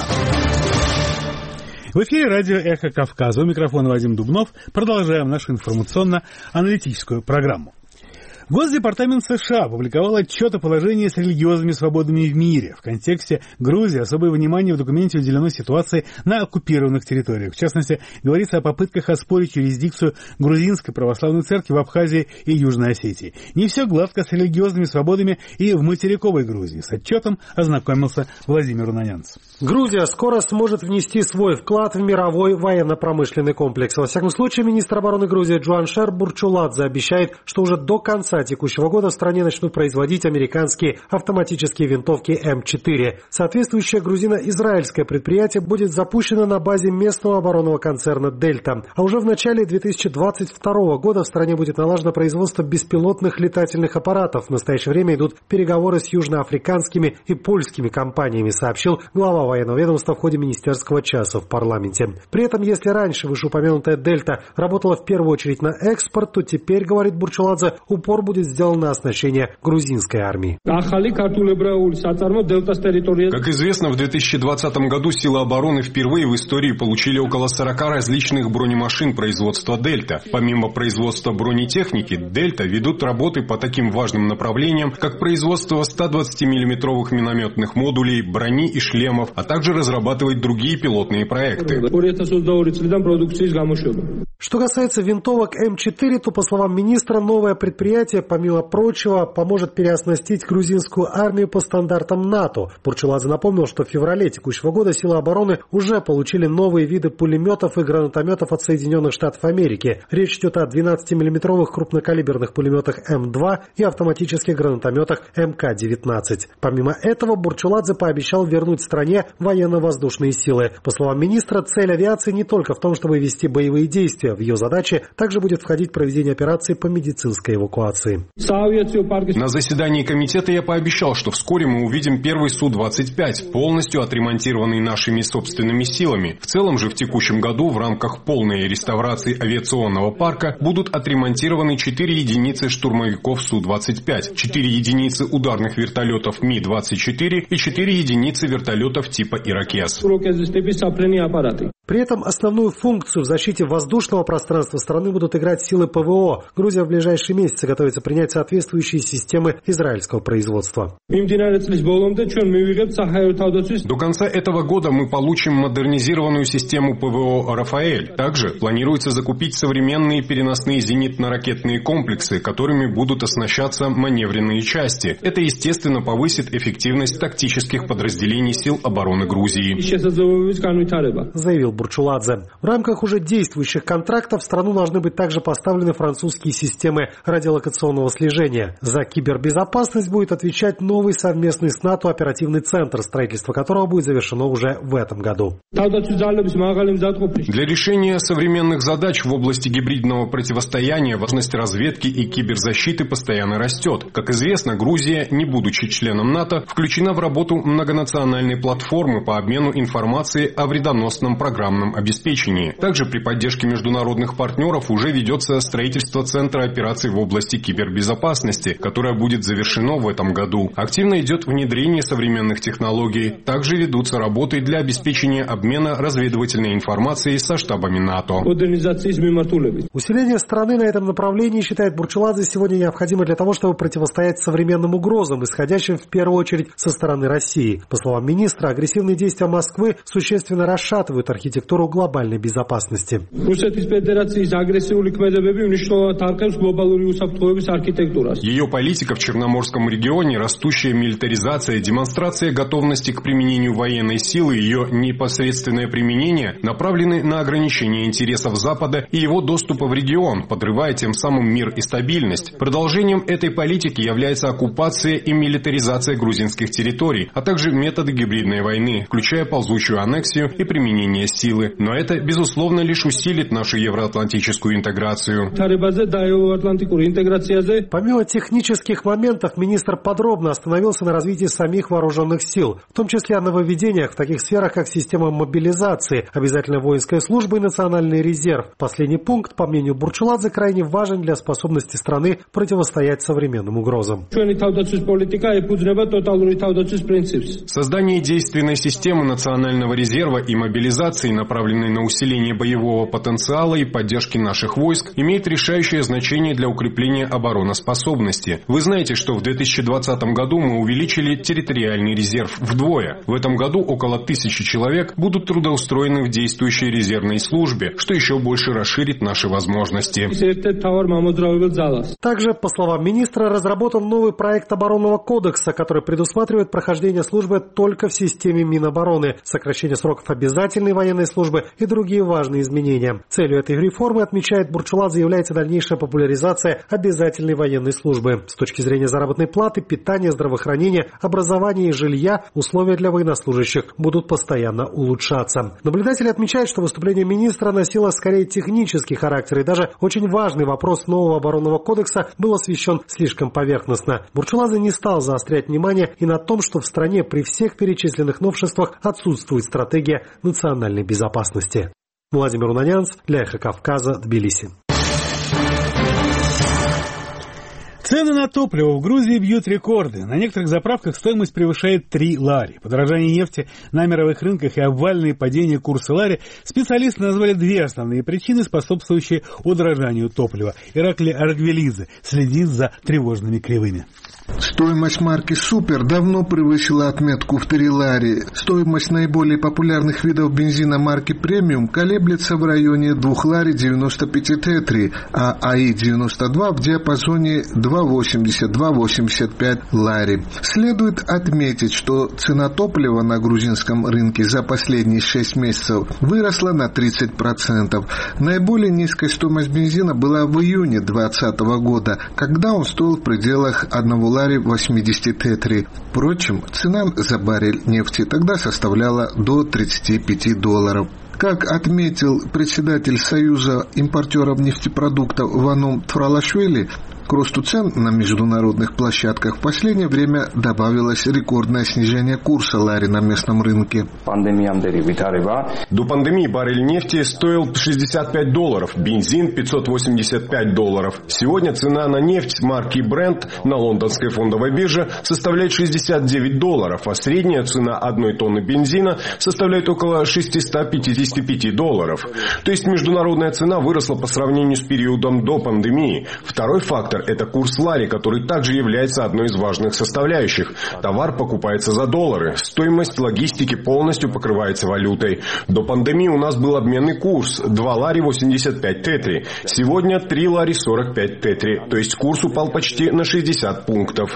В эфире радио «Эхо Кавказа». У микрофона Вадим Дубнов. Продолжаем нашу информационно-аналитическую программу. Госдепартамент США опубликовал отчет о положении с религиозными свободами в мире. В контексте Грузии особое внимание в документе уделено ситуации на оккупированных территориях. В частности, говорится о попытках оспорить юрисдикцию грузинской православной церкви в Абхазии и Южной Осетии. Не все гладко с религиозными свободами и в материковой Грузии. С отчетом ознакомился Владимир Унанянц. Грузия скоро сможет внести свой вклад в мировой военно-промышленный комплекс. Во всяком случае, министр обороны Грузии Джуаншер Бурчуладзе обещает, что уже до конца текущего года в стране начнут производить американские автоматические винтовки эм четыре. Соответствующее грузино-израильское предприятие будет запущено на базе местного оборонного концерна «Дельта». А уже в начале две тысячи двадцать второго года в стране будет налажено производство беспилотных летательных аппаратов. В настоящее время идут переговоры с южноафриканскими и польскими компаниями, сообщил глава военного ведомства в ходе министерского часа в парламенте. При этом, если раньше вышеупомянутая «Дельта» работала в первую очередь на экспорт, то теперь, говорит Бурчуладзе, упор будет сделан на оснащение грузинской армии. Как известно, в две тысячи двадцатом году силы обороны впервые в истории получили около сорока различных бронемашин производства «Дельта». Помимо производства бронетехники, «Дельта» ведут работы по таким важным направлениям, как производство ста двадцатимиллиметровых минометных модулей, брони и шлемов, а также разрабатывать другие пилотные проекты. Что касается винтовок эм четыре, то, по словам министра, новое предприятие, помимо прочего, поможет переоснастить грузинскую армию по стандартам НАТО. Бурчуладзе напомнил, что в феврале текущего года силы обороны уже получили новые виды пулеметов и гранатометов от Соединенных Штатов Америки. Речь идет о двенадцатимиллиметровых крупнокалиберных пулеметах эм два и автоматических гранатометах эм ка девятнадцать. Помимо этого, Бурчуладзе пообещал вернуть стране военно-воздушные силы. По словам министра, цель авиации не только в том, чтобы вести боевые действия. В ее задачи также будет входить проведение операций по медицинской эвакуации. На заседании комитета я пообещал, что вскоре мы увидим первый Су двадцать пять, полностью отремонтированный нашими собственными силами. В целом же в текущем году в рамках полной реставрации авиационного парка будут отремонтированы четыре единицы штурмовиков Су двадцать пять, четыре единицы ударных вертолетов Ми двадцать четыре и четыре единицы вертолетов типа Иракез. При этом основную функцию в защите воздушного пространства страны будут играть силы ПВО. Грузия в ближайшие месяцы готовится принять соответствующие системы израильского производства. До конца этого года мы получим модернизированную систему ПВО «Рафаэль». Также планируется закупить современные переносные зенитно-ракетные комплексы, которыми будут оснащаться маневренные части. Это, естественно, повысит эффективность тактических подразделений сил обороны Грузии, заявил Бурчуладзе. В рамках уже действующих контрактов в страну должны быть также поставлены французские системы радиолокационного слежения. За кибербезопасность будет отвечать новый совместный с НАТО оперативный центр, строительство которого будет завершено уже в этом году. Для решения современных задач в области гибридного противостояния важность разведки и киберзащиты постоянно растет. Как известно, Грузия, не будучи членом НАТО, включена в работу многонациональной платформы по обмену информацией о вредоносном программном обеспечении. Также при поддержке международных партнеров уже ведется строительство Центра операций в области кибербезопасности, которое будет завершено в этом году. Активно идет внедрение современных технологий. Также ведутся работы для обеспечения обмена разведывательной информацией со штабами НАТО. Усиление страны на этом направлении, считает Бурчуладзе, сегодня необходимо для того, чтобы противостоять современным угрозам, исходящим в первую очередь со стороны России. По словам министра, агрессивные действия Москвы существенно расшатывают архитектуру глобальной безопасности. Ее политика в Черноморском регионе, растущая милитаризация, демонстрация готовности к применению военной силы и ее непосредственное применение направлены на ограничение интересов Запада и его доступа в регион, подрывая тем самым мир и стабильность. Продолжением этой политики является оккупация и милитаризация грузинских территорий, а также методы гибридной войны, включая ползучую аннексию и применение силы. Но это, безусловно, лишь усилит нашу евроатлантическую интеграцию. Помимо технических моментов, министр подробно остановился на развитии самих вооруженных сил, в том числе о нововведениях в таких сферах, как система мобилизации, обязательная воинская служба и национальный резерв. Последний пункт, по мнению Бурчуладзе, крайне важен для способности страны противостоять современным угрозам. Создание действенной системы национального резерва и мобилизации, направленной на усиление боевого потенциала и поддержки наших войск, имеет решающее значение для укрепления обороноспособности. Вы знаете, что в две тысячи двадцатом году мы увеличили территориальный резерв вдвое. В этом году около тысячи человек будут трудоустроены в действующей резервной службе, что еще больше расширит наши возможности. Также, по словам министра, разработан новый проект оборонного кодекса, который предусматривает прохождение службы только в системе Минобороны, сокращение сроков обязательной военной службы и другие важные изменения. Целью этой реформы, отмечает Бурчуладзе, является дальнейшая популяризация обязательной военной службы. С точки зрения заработной платы, питания, здравоохранения, образования и жилья условия для военнослужащих будут постоянно улучшаться. Наблюдатели отмечают, что выступление министра носило скорее технический характер, и даже очень важный вопрос нового оборонного кодекса был освещен слишком поверхностно. Бурчуладзе не стал заострять внимание и на том, что в стране при всех перечисленных новшествах отсутствует стратегия национальной безопасности. Владимир Унанянц для Эхо Кавказа, Тбилиси. Цены на топливо в Грузии бьют рекорды. На некоторых заправках стоимость превышает три лари. Подорожание нефти на мировых рынках и обвальное падение курса лари специалисты назвали две основные причины, способствующие удорожанию топлива. Иракли Аргвелидзе следит за тревожными кривыми. Стоимость марки «Супер» давно превысила отметку в три лари. Стоимость наиболее популярных видов бензина марки «Премиум» колеблется в районе два лари девяносто пять тетри, а АИ девяносто два в диапазоне два восемьдесят - два восемьдесят пять лари. Следует отметить, что цена топлива на грузинском рынке за последние шесть месяцев выросла на тридцать процентов. Наиболее низкая стоимость бензина была в июне две тысячи двадцатого года, когда он стоил в пределах одного лари восемьдесят тетри. Впрочем, цена за баррель нефти тогда составляла до тридцати пяти долларов. Как отметил председатель Союза импортеров нефтепродуктов Ванум Тфралашвили, к росту цен на международных площадках в последнее время добавилось рекордное снижение курса лари на местном рынке. До пандемии баррель нефти стоил шестьдесят пять долларов, бензин пятьсот восемьдесят пять долларов. Сегодня цена на нефть марки Brent на лондонской фондовой бирже составляет шестьдесят девять долларов, а средняя цена одной тонны бензина составляет около шестьсот пятьдесят пять долларов. То есть международная цена выросла по сравнению с периодом до пандемии. Второй фактор – это курс лари, который также является одной из важных составляющих. Товар покупается за доллары. Стоимость логистики полностью покрывается валютой. До пандемии у нас был обменный курс два лари восемьдесят пять тетри. Сегодня три лари сорок пять тетри. То есть курс упал почти на шестьдесят пунктов.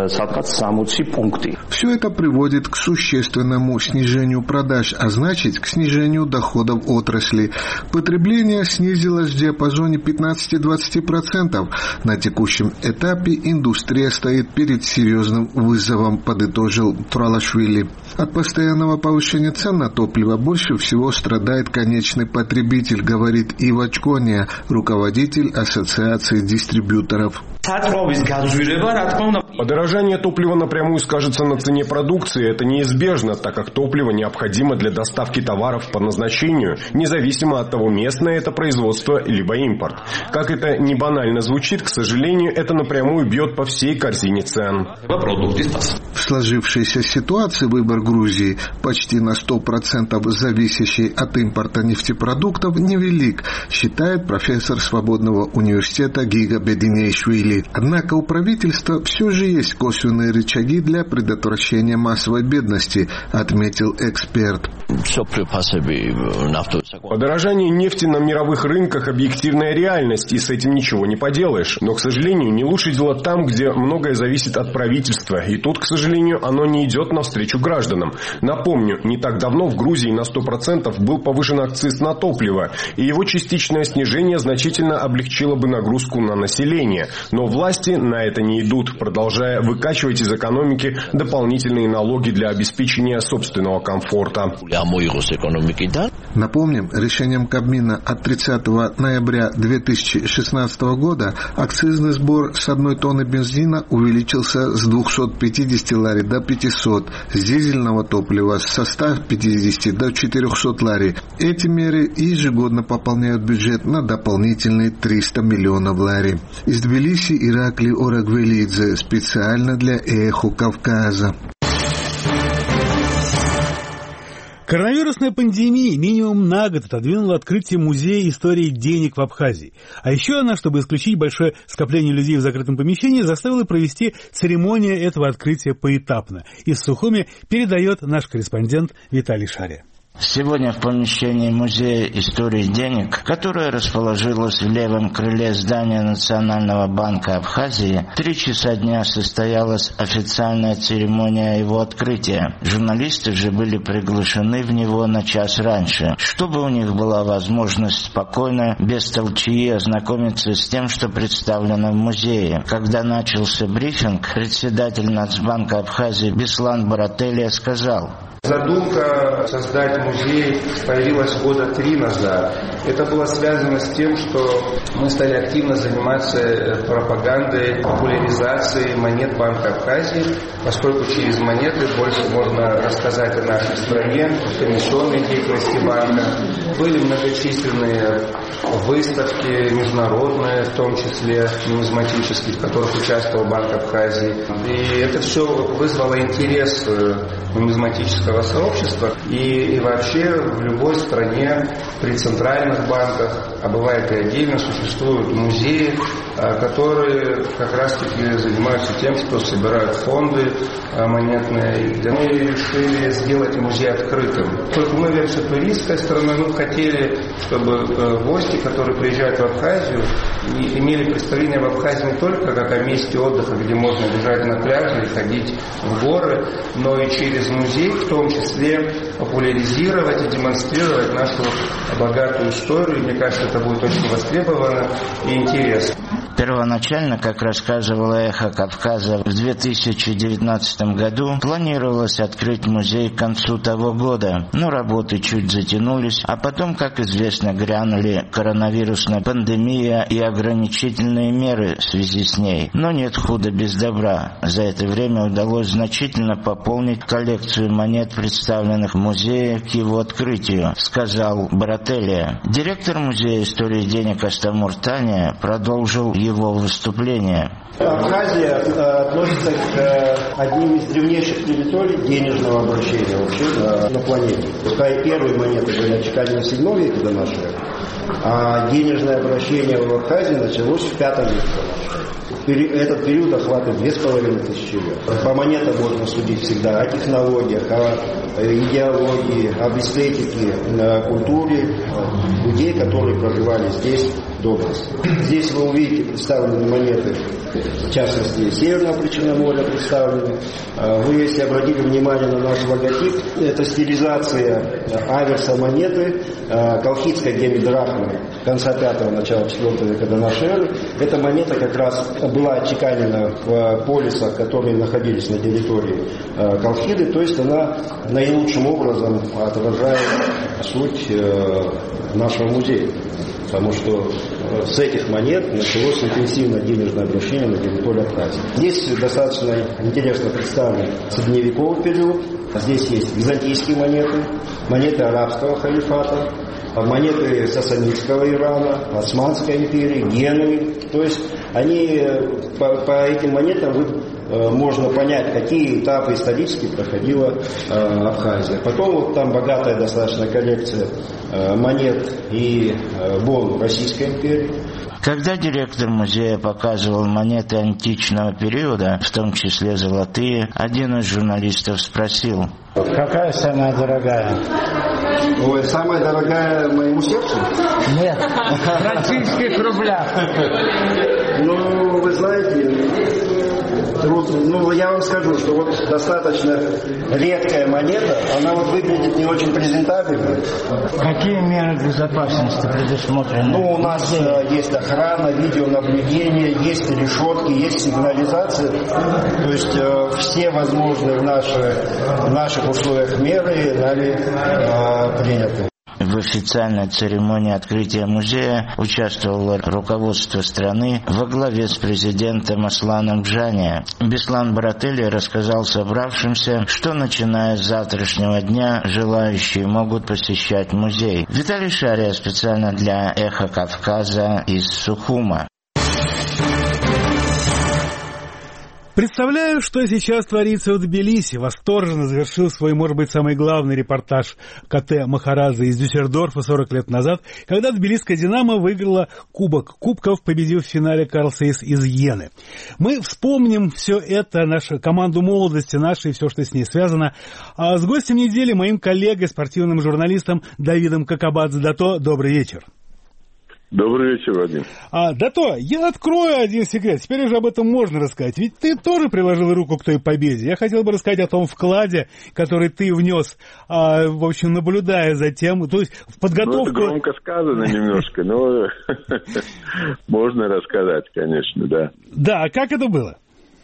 Все это приводит к существенному снижению продаж, а значит к снижению доходов отрасли. Потребление снизилось в диапазоне пятнадцать - двадцать процентов. На текущем этапе индустрия стоит перед серьезным вызовом, подытожил Тралашвили. От постоянного повышения цен на топливо больше всего страдает конечный потребитель, говорит Ива Чкония, руководитель Ассоциации дистрибьюторов. Подорожание топлива напрямую скажется на цене продукции. Это неизбежно, так как топливо необходимо для доставки товаров по назначению, независимо от того, местное это производство либо импорт. Как это не банально звучит, к сожалению, это напрямую бьет по всей корзине цен. В сложившейся ситуации выбор Грузии, почти на сто процентов зависящий от импорта нефтепродуктов, невелик, считает профессор Свободного университета Гига Бединейшвили. Однако у правительства все же есть косвенные рычаги для предотвращения массовой бедности, отметил эксперт. Подорожание нефти на мировых рынках – объективная реальность, и с этим ничего не поделаешь. Но, к сожалению, не лучше дело там, где многое зависит от правительства. И тут, к сожалению, оно не идет навстречу гражданам. Напомню, не так давно в Грузии на сто процентов был повышен акциз на топливо, и его частичное снижение значительно облегчило бы нагрузку на население. Но власти на это не идут, продолжая выкачивать из экономики дополнительные налоги для обеспечения собственного комфорта. Напомним, решением Кабмина от тридцатого ноября две тысячи шестнадцатого года акцизный сбор с одной тонны бензина увеличился с двухсот пятидесяти лари до пятисот, с дизельного топлива со ста пятидесяти до четырехсот лари. Эти меры ежегодно пополняют бюджет на дополнительные триста миллионов лари. Из Тбилиси Иракли Орагвелидзе специально для Эхо Кавказа. Коронавирусная пандемия минимум на год отодвинула открытие музея истории денег в Абхазии. А еще она, чтобы исключить большое скопление людей в закрытом помещении, заставила провести церемонию этого открытия поэтапно. Из Сухуми передает наш корреспондент Виталий Шария. Сегодня в помещении Музея истории денег, которое расположилось в левом крыле здания Национального банка Абхазии, три часа дня состоялась официальная церемония его открытия. Журналисты же были приглашены в него на час раньше, чтобы у них была возможность спокойно, без толчии, ознакомиться с тем, что представлено в музее. Когда начался брифинг, председатель Нацбанка Абхазии Беслан Барателия сказал: задумка создать музей появилась года три назад. Это было связано с тем, что мы стали активно заниматься пропагандой, популяризацией монет Банка Абхазии, поскольку через монеты больше можно рассказать о нашей стране, о комиссионной деятельности банка. Были многочисленные выставки международные, в том числе нумизматические, в которых участвовал Банк Абхазии. И это все вызвало интерес нумизматического сообщества. И, и вообще в любой стране при центральных банках, а бывает и отдельно, существуют музеи, которые как раз-таки занимаются тем, что собирают фонды монетные. И мы решили сделать музей открытым. Только мы являемся туристской страной, мы хотели, чтобы гости, которые приезжают в Абхазию, имели представление об Абхазии не только как о месте отдыха, где можно лежать на пляже или ходить в горы, но и через музей в том числе популяризировать и демонстрировать нашу богатую историю. Мне кажется, это будет очень востребовано и интересно. Первоначально, как рассказывала «Эхо Кавказа», в две тысячи девятнадцатом году планировалось открыть музей к концу того года, но работы чуть затянулись, а потом, как известно, грянули коронавирусная пандемия и ограничительные меры в связи с ней. Но нет худа без добра. За это время удалось значительно пополнить коллекцию монет, представленных в музее, к его открытию, сказал Барателия. Директор Музея истории денег Астамур Таня продолжил его выступление. Абхазия относится к одним из древнейших территорий денежного обращения вообще на, на планете. Пускай первые монеты были отчеканены в седьмом веке до нашей эры, а денежное обращение в Абхазии началось в пятом веке. Этот период охватывает две с половиной тысячи лет. По монетам можно судить всегда о технологиях, о идеологии, об эстетике, о культуре людей, которые проживали здесь до нас. Здесь вы увидите представлены монеты, в частности, Северного Причерноморья представлены. Вы, если обратили внимание на наш логотип, это стилизация аверса монеты колхидской гемидрахмы конца пятого, начала четвертого века до нашей эры. Эта монета как раз была отчеканена в полисах, которые находились на территории Колхиды, то есть она наилучшим образом отражает суть нашего музея. Потому что с этих монет началось интенсивное денежное обращение на территории Абхазии. Здесь достаточно интересно представлен средневековый период. Здесь есть византийские монеты, монеты арабского халифата, монеты сасанидского Ирана, Османской империи, Генуи. То есть они, по, по этим монетам вы, можно понять, какие этапы исторически проходила э, Абхазия. Потом вот там богатая достаточно коллекция э, монет и э, бон Российской империи. Когда директор музея показывал монеты античного периода, в том числе золотые, один из журналистов спросил: какая самая дорогая? Ой, самая дорогая моему сердцу? Нет, в российских рублях. Ну, вы знаете, трудно. Ну, я вам скажу, что вот достаточно редкая монета, она вот выглядит не очень презентабельно. Какие меры безопасности предусмотрены? Ну, у нас э, есть охрана, видеонаблюдение, есть решетки, есть сигнализация. То есть э, все возможные в, наши, в наших условиях меры нами э, приняты. В официальной церемонии открытия музея участвовало руководство страны во главе с президентом Асланом Гжани. Беслан Барателия рассказал собравшимся, что начиная с завтрашнего дня желающие могут посещать музей. Виталий Шария специально для «Эхо Кавказа» из Сухума. Представляю, что сейчас творится в Тбилиси. Восторженно завершил свой, может быть, самый главный репортаж КТ Махарадзе из Дюссельдорфа сорок лет назад, когда тбилисская «Динамо» выиграла Кубок Кубков, победив в финале Карл Сейс из Йены. Мы вспомним все это, нашу команду молодости нашей, все, что с ней связано. А с гостем недели, моим коллегой, спортивным журналистом Давидом Какабадзе. Дато, добрый вечер. Добрый вечер, Вадим. А, Дато, я открою один секрет. Теперь уже об этом можно рассказать. Ведь ты тоже приложил руку к той победе. Я хотел бы рассказать о том вкладе, который ты внес, а, в общем, наблюдая за тем, то есть в подготовку... Ну, это громко сказано немножко, но можно рассказать, конечно, да. Да, а как это было?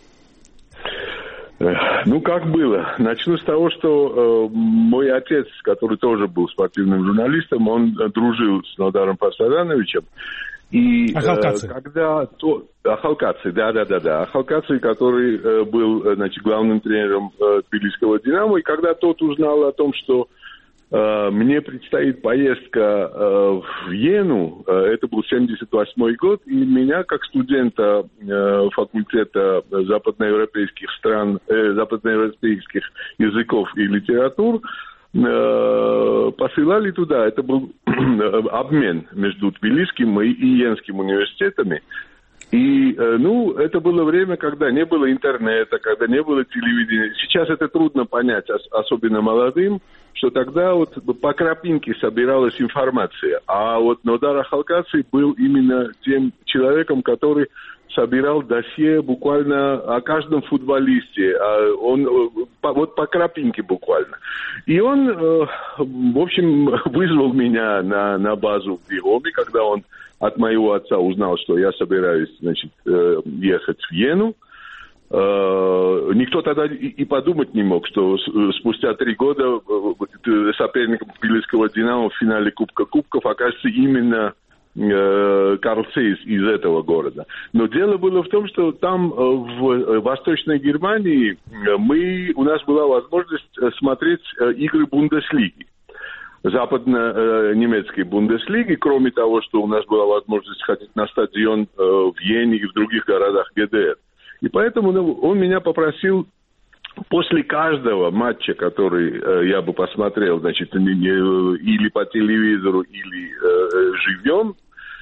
Ну, как было? Начну с того, что э, мой отец, который тоже был спортивным журналистом, он дружил с Нодаром Парсадановичем. И Ахалкадзе. Э, когда... То, Ахалкадзе, да-да-да. Ахалкадзе, который э, был, значит, главным тренером э, тбилисского «Динамо», и когда тот узнал о том, что мне предстоит поездка э, в Йену, э, это был семьдесят восьмой год, и меня, как студента э, факультета западноевропейских стран, э, западноевропейских языков и литератур, э, посылали туда. Это был обмен между Тбилисским и Йенским университетами. И, ну, это было время, когда не было интернета, когда не было телевидения. Сейчас это трудно понять, особенно молодым, что тогда вот по крапинке собиралась информация. А вот Нодар Ахалкадзе был именно тем человеком, который собирал досье буквально о каждом футболисте. Он вот по крапинке буквально. И он, в общем, вызвал меня на, на базу в Вихоме, когда он от моего отца узнал, что я собираюсь, значит, ехать в Йену. Никто тогда и подумать не мог, что спустя три года соперником тбилисского «Динамо» в финале Кубка Кубков окажется именно Карл Сейс из этого города. Но дело было в том, что там, в Восточной Германии, мы, у нас была возможность смотреть игры Бундеслиги. Западно-немецкой Бундеслиги, кроме того, что у нас была возможность ходить на стадион в Йене и в других городах ГДР. И поэтому он меня попросил после каждого матча, который я бы посмотрел, значит, или по телевизору, или живьем,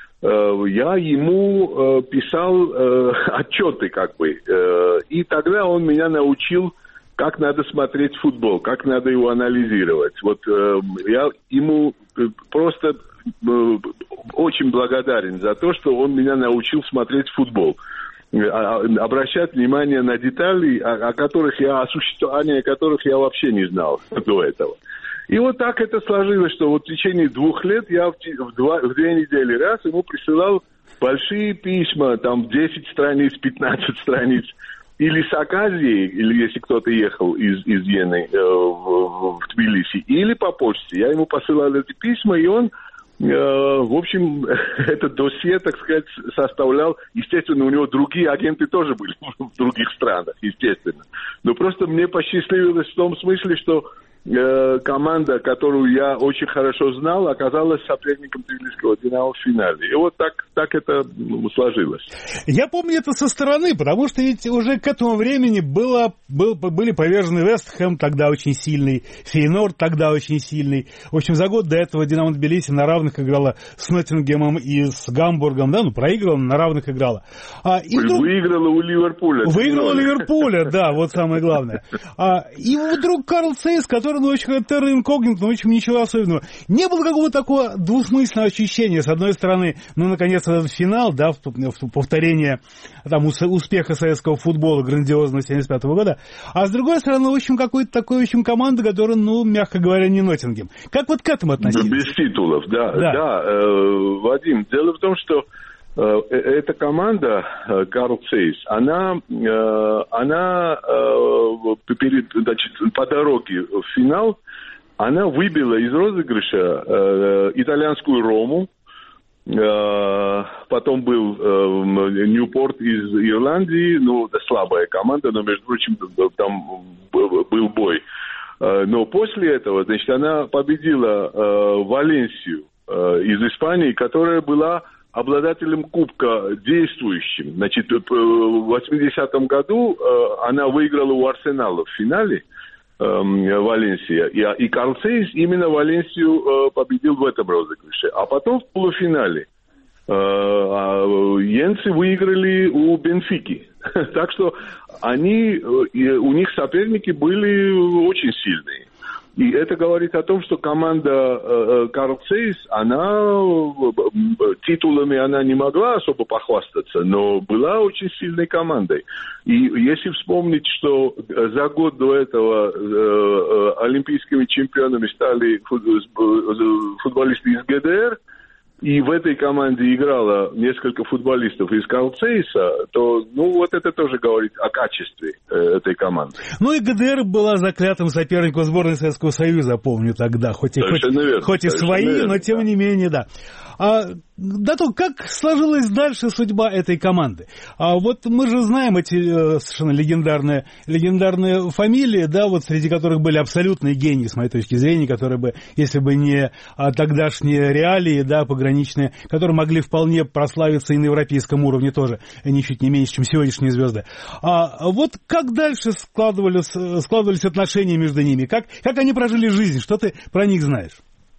я ему писал отчеты, как бы. И тогда он меня научил, как надо смотреть футбол, как надо его анализировать. Вот э, я ему просто э, очень благодарен за то, что он меня научил смотреть футбол. Обращать внимание на детали, о, о которых я, о существовании которых я вообще не знал до этого. И вот так это сложилось, что вот в течение двух лет я в, в, два, в две недели раз ему присылал большие письма, там десять страниц, пятнадцать страниц, или с Аказии, или если кто-то ехал из, из Йены э, в, в Тбилиси, или по почте. Я ему посылал эти письма, и он, э, в общем, это досье, так сказать, составлял. Естественно, у него другие агенты тоже были в других странах, естественно. Но просто мне посчастливилось в том смысле, что э, команда, которую я очень хорошо знал, оказалась соперником тбилисского «Динамо» в финале. И вот так, так это ну, сложилось. Я помню это со стороны, потому что ведь уже к этому времени было, был, были повержены Вест Хэм, тогда очень сильный, Фейнорд, тогда очень сильный. В общем, за год до этого «Динамо» Тбилиси на равных играла с Ноттингемом и с Гамбургом, да, ну, проиграла, на равных играла. А, и вдруг... Выиграла у Ливерпуля. Выиграла у Ливерпуля, да, вот самое главное. А, и вдруг Карл Сейс, который, ну, очень терра инкогнито, ну, в общем, ничего особенного. Не было какого-то такого двусмысленного ощущения. С одной стороны, ну, наконец, этот финал, да, повторение там, успеха советского футбола грандиозного семьдесят пятого года, а с другой стороны, в общем, какой-то такой, в общем, команда, которая, ну, мягко говоря, не Ноттингем. Как вот к этому относиться? Без титулов, да. Да, да э, Вадим, дело в том, что э, эта команда, э, Карл Сейс, она, э, она э, перед, значит, по дороге в финал, она выбила из розыгрыша э, итальянскую Рому. Потом был э, Ньюпорт из Ирландии, ну, это слабая команда, но, между прочим, там был бой. Но после этого, значит, она победила э, Валенсию э, из Испании, которая была обладателем кубка действующим. Значит, в восьмидесятом году она выиграла у Арсенала в финале, Валенсия, и, и Карл Цейс именно Валенсию победил в этом розыгрыше. А потом в полуфинале Йенцы выиграли у Бенфики. Так что они, у них соперники были очень сильные. И это говорит о том, что команда Карл Цейс, она титулами она не могла особо похвастаться, но была очень сильной командой. И если вспомнить, что за год до этого олимпийскими чемпионами стали футболисты из ГДР, и в этой команде играло несколько футболистов из Карл Цейса, то, ну, вот это тоже говорит о качестве э, этой команды. Ну, и ГДР была заклятым соперником сборной Советского Союза, помню тогда. Хоть и, хоть, верно, хоть и свои, верно, но тем да. не менее, да. А, да то, как сложилась дальше судьба этой команды? А вот мы же знаем эти э, совершенно легендарные, легендарные фамилии, да, вот среди которых были абсолютные гении, с моей точки зрения, которые бы, если бы не а, тогдашние реалии, да, пограничные, которые могли вполне прославиться и на европейском уровне тоже, ничуть не меньше, чем сегодняшние звезды. А вот как дальше складывались, складывались отношения между ними? Как, как они прожили жизнь? Что ты про них знаешь?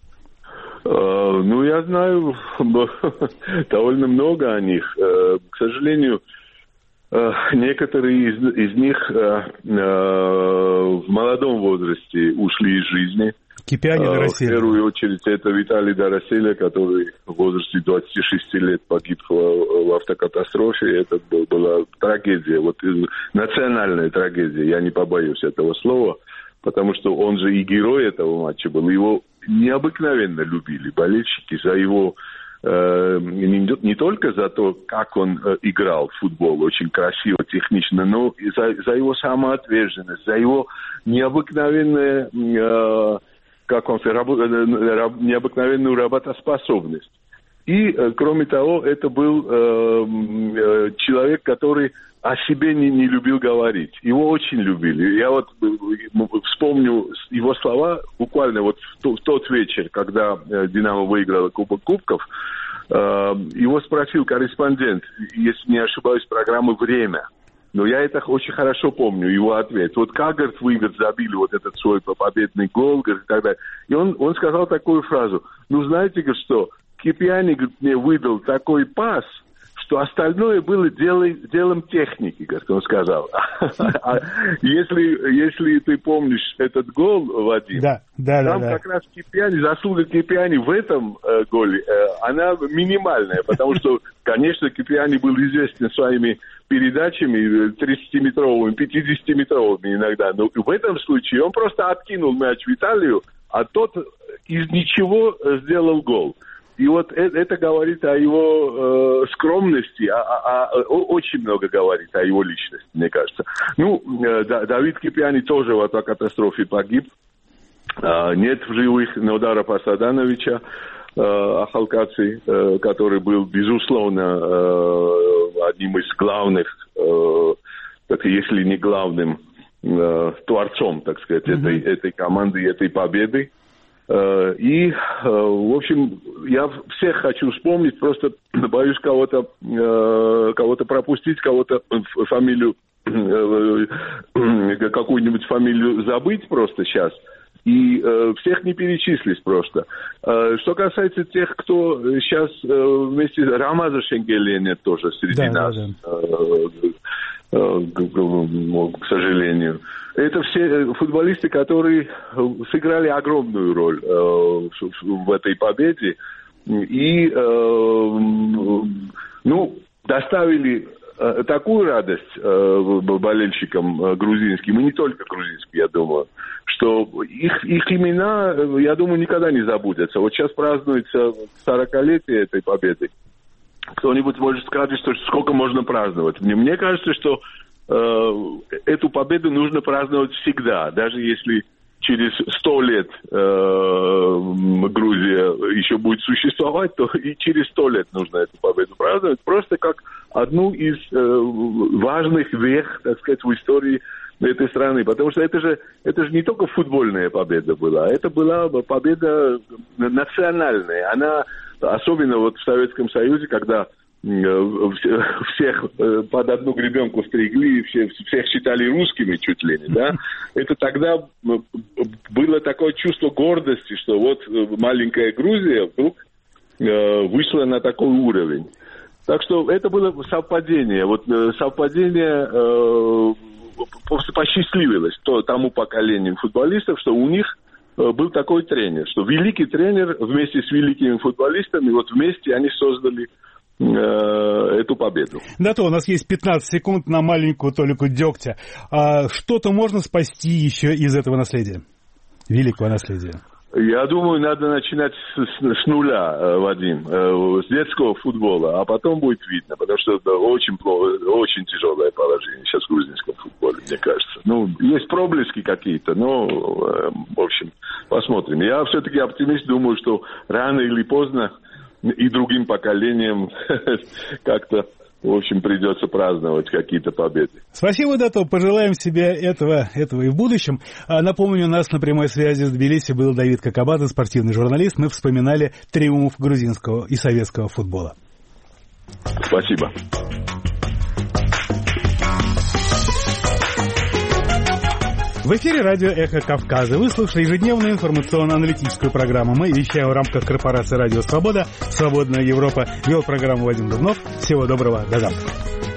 Uh, ну, я знаю довольно много о них. Uh, к сожалению, uh, некоторые из, из них uh, uh, в молодом возрасте ушли из жизни. Кипиани uh, В первую очередь это Виталий Дороселя, который в возрасте двадцати шести лет погиб в, в автокатастрофе. Это был, была трагедия, вот, национальная трагедия, я не побоюсь этого слова. Потому что он же и герой этого матча был. Его необыкновенно любили болельщики за его... Э, не, не только за то, как он э, играл в футбол, очень красиво, технично, но и за, за его самоотверженность, за его необыкновенное, э, как он сказал, рабо, раб, необыкновенную работоспособность. И, э, кроме того, это был э, э, человек, который о себе не, не любил говорить. Его очень любили. Я вот вспомню его слова буквально вот в, то, в тот вечер, когда э, «Динамо» выиграла Кубок Кубков. Э, его спросил корреспондент, если не ошибаюсь, программы «Время». Но я это очень хорошо помню, его ответ. Вот как, говорит, вы, говорит, забили вот этот свой победный гол, говорит, и так далее. И он, он сказал такую фразу. Ну, знаете, говорит, что Кипиани, говорит, мне выдал такой пас, что остальное было дело, делом техники, как он сказал. Если, если ты помнишь этот гол, Вадим, да, да, там да, как да. раз Кипиани, заслуга Кипиани в этом э, голе, э, она минимальная, потому что, конечно, Кипиани был известен своими передачами тридцатиметровыми, пятидесятиметровыми иногда, но в этом случае он просто откинул мяч Виталию, а тот из ничего сделал гол. И вот это, это говорит о его э, скромности, а, а, а, очень много говорит о его личности, мне кажется. Ну, э, Давид Кипиани тоже в автокатастрофе погиб. Э, нет в живых Нодара Пасадановича э, Ахалкаци, э, который был, безусловно, э, одним из главных, э, так, если не главным, э, творцом, так сказать, mm-hmm. этой, этой команды, этой победы. И, в общем, я всех хочу вспомнить, просто боюсь кого-то, кого-то пропустить, кого-то фамилию, какую-нибудь фамилию забыть просто сейчас. И всех не перечислить просто. Что касается тех, кто сейчас вместе... Рамаза Шенгеленя тоже среди да, нас. Да, да. К сожалению. Это все футболисты, которые сыграли огромную роль э, в этой победе и э, ну, доставили э, такую радость э, болельщикам э, грузинским, и не только грузинским, я думаю, что их, их имена, я думаю, никогда не забудутся. Вот сейчас празднуется сорокалетие этой победы. Кто-нибудь может сказать, что сколько можно праздновать. Мне, мне кажется, что эту победу нужно праздновать всегда, даже если через сто лет э, Грузия еще будет существовать, то и через сто лет нужно эту победу праздновать, просто как одну из э, важных вех, так сказать, в истории этой страны, потому что это же, это же не только футбольная победа была, это была победа национальная. Она, особенно вот в Советском Союзе, когда всех под одну гребенку стригли, всех, всех считали русскими чуть ли не, да, это тогда было такое чувство гордости, что вот маленькая Грузия вдруг вышла на такой уровень. Так что это было совпадение, вот совпадение просто посчастливилось то, тому поколению футболистов, что у них был такой тренер, что великий тренер вместе с великими футболистами, вот вместе они создали эту победу. Да, то у нас есть пятнадцать секунд на маленькую толику дегтя. А что-то можно спасти еще из этого наследия, великого наследия? Я думаю, надо начинать с, с нуля, Вадим, с детского футбола, а потом будет видно, потому что это очень плохо, очень тяжелое положение сейчас в грузинском футболе, мне кажется. Ну, есть проблески какие-то, но, в общем, посмотрим. Я все-таки оптимист, думаю, что рано или поздно и другим поколениям как-то, в общем, придется праздновать какие-то победы. Спасибо, Дато. Пожелаем себе этого, этого и в будущем. А напомню, у нас на прямой связи с Тбилиси был Давид Какабадзе, спортивный журналист. Мы вспоминали триумф грузинского и советского футбола. Спасибо. В эфире радио «Эхо Кавказа». Вы слушали ежедневную информационно-аналитическую программу. Мы вещаем в рамках корпорации «Радио Свобода». «Свободная Европа». Вел программу Вадим Дубнов. Всего доброго. До завтра.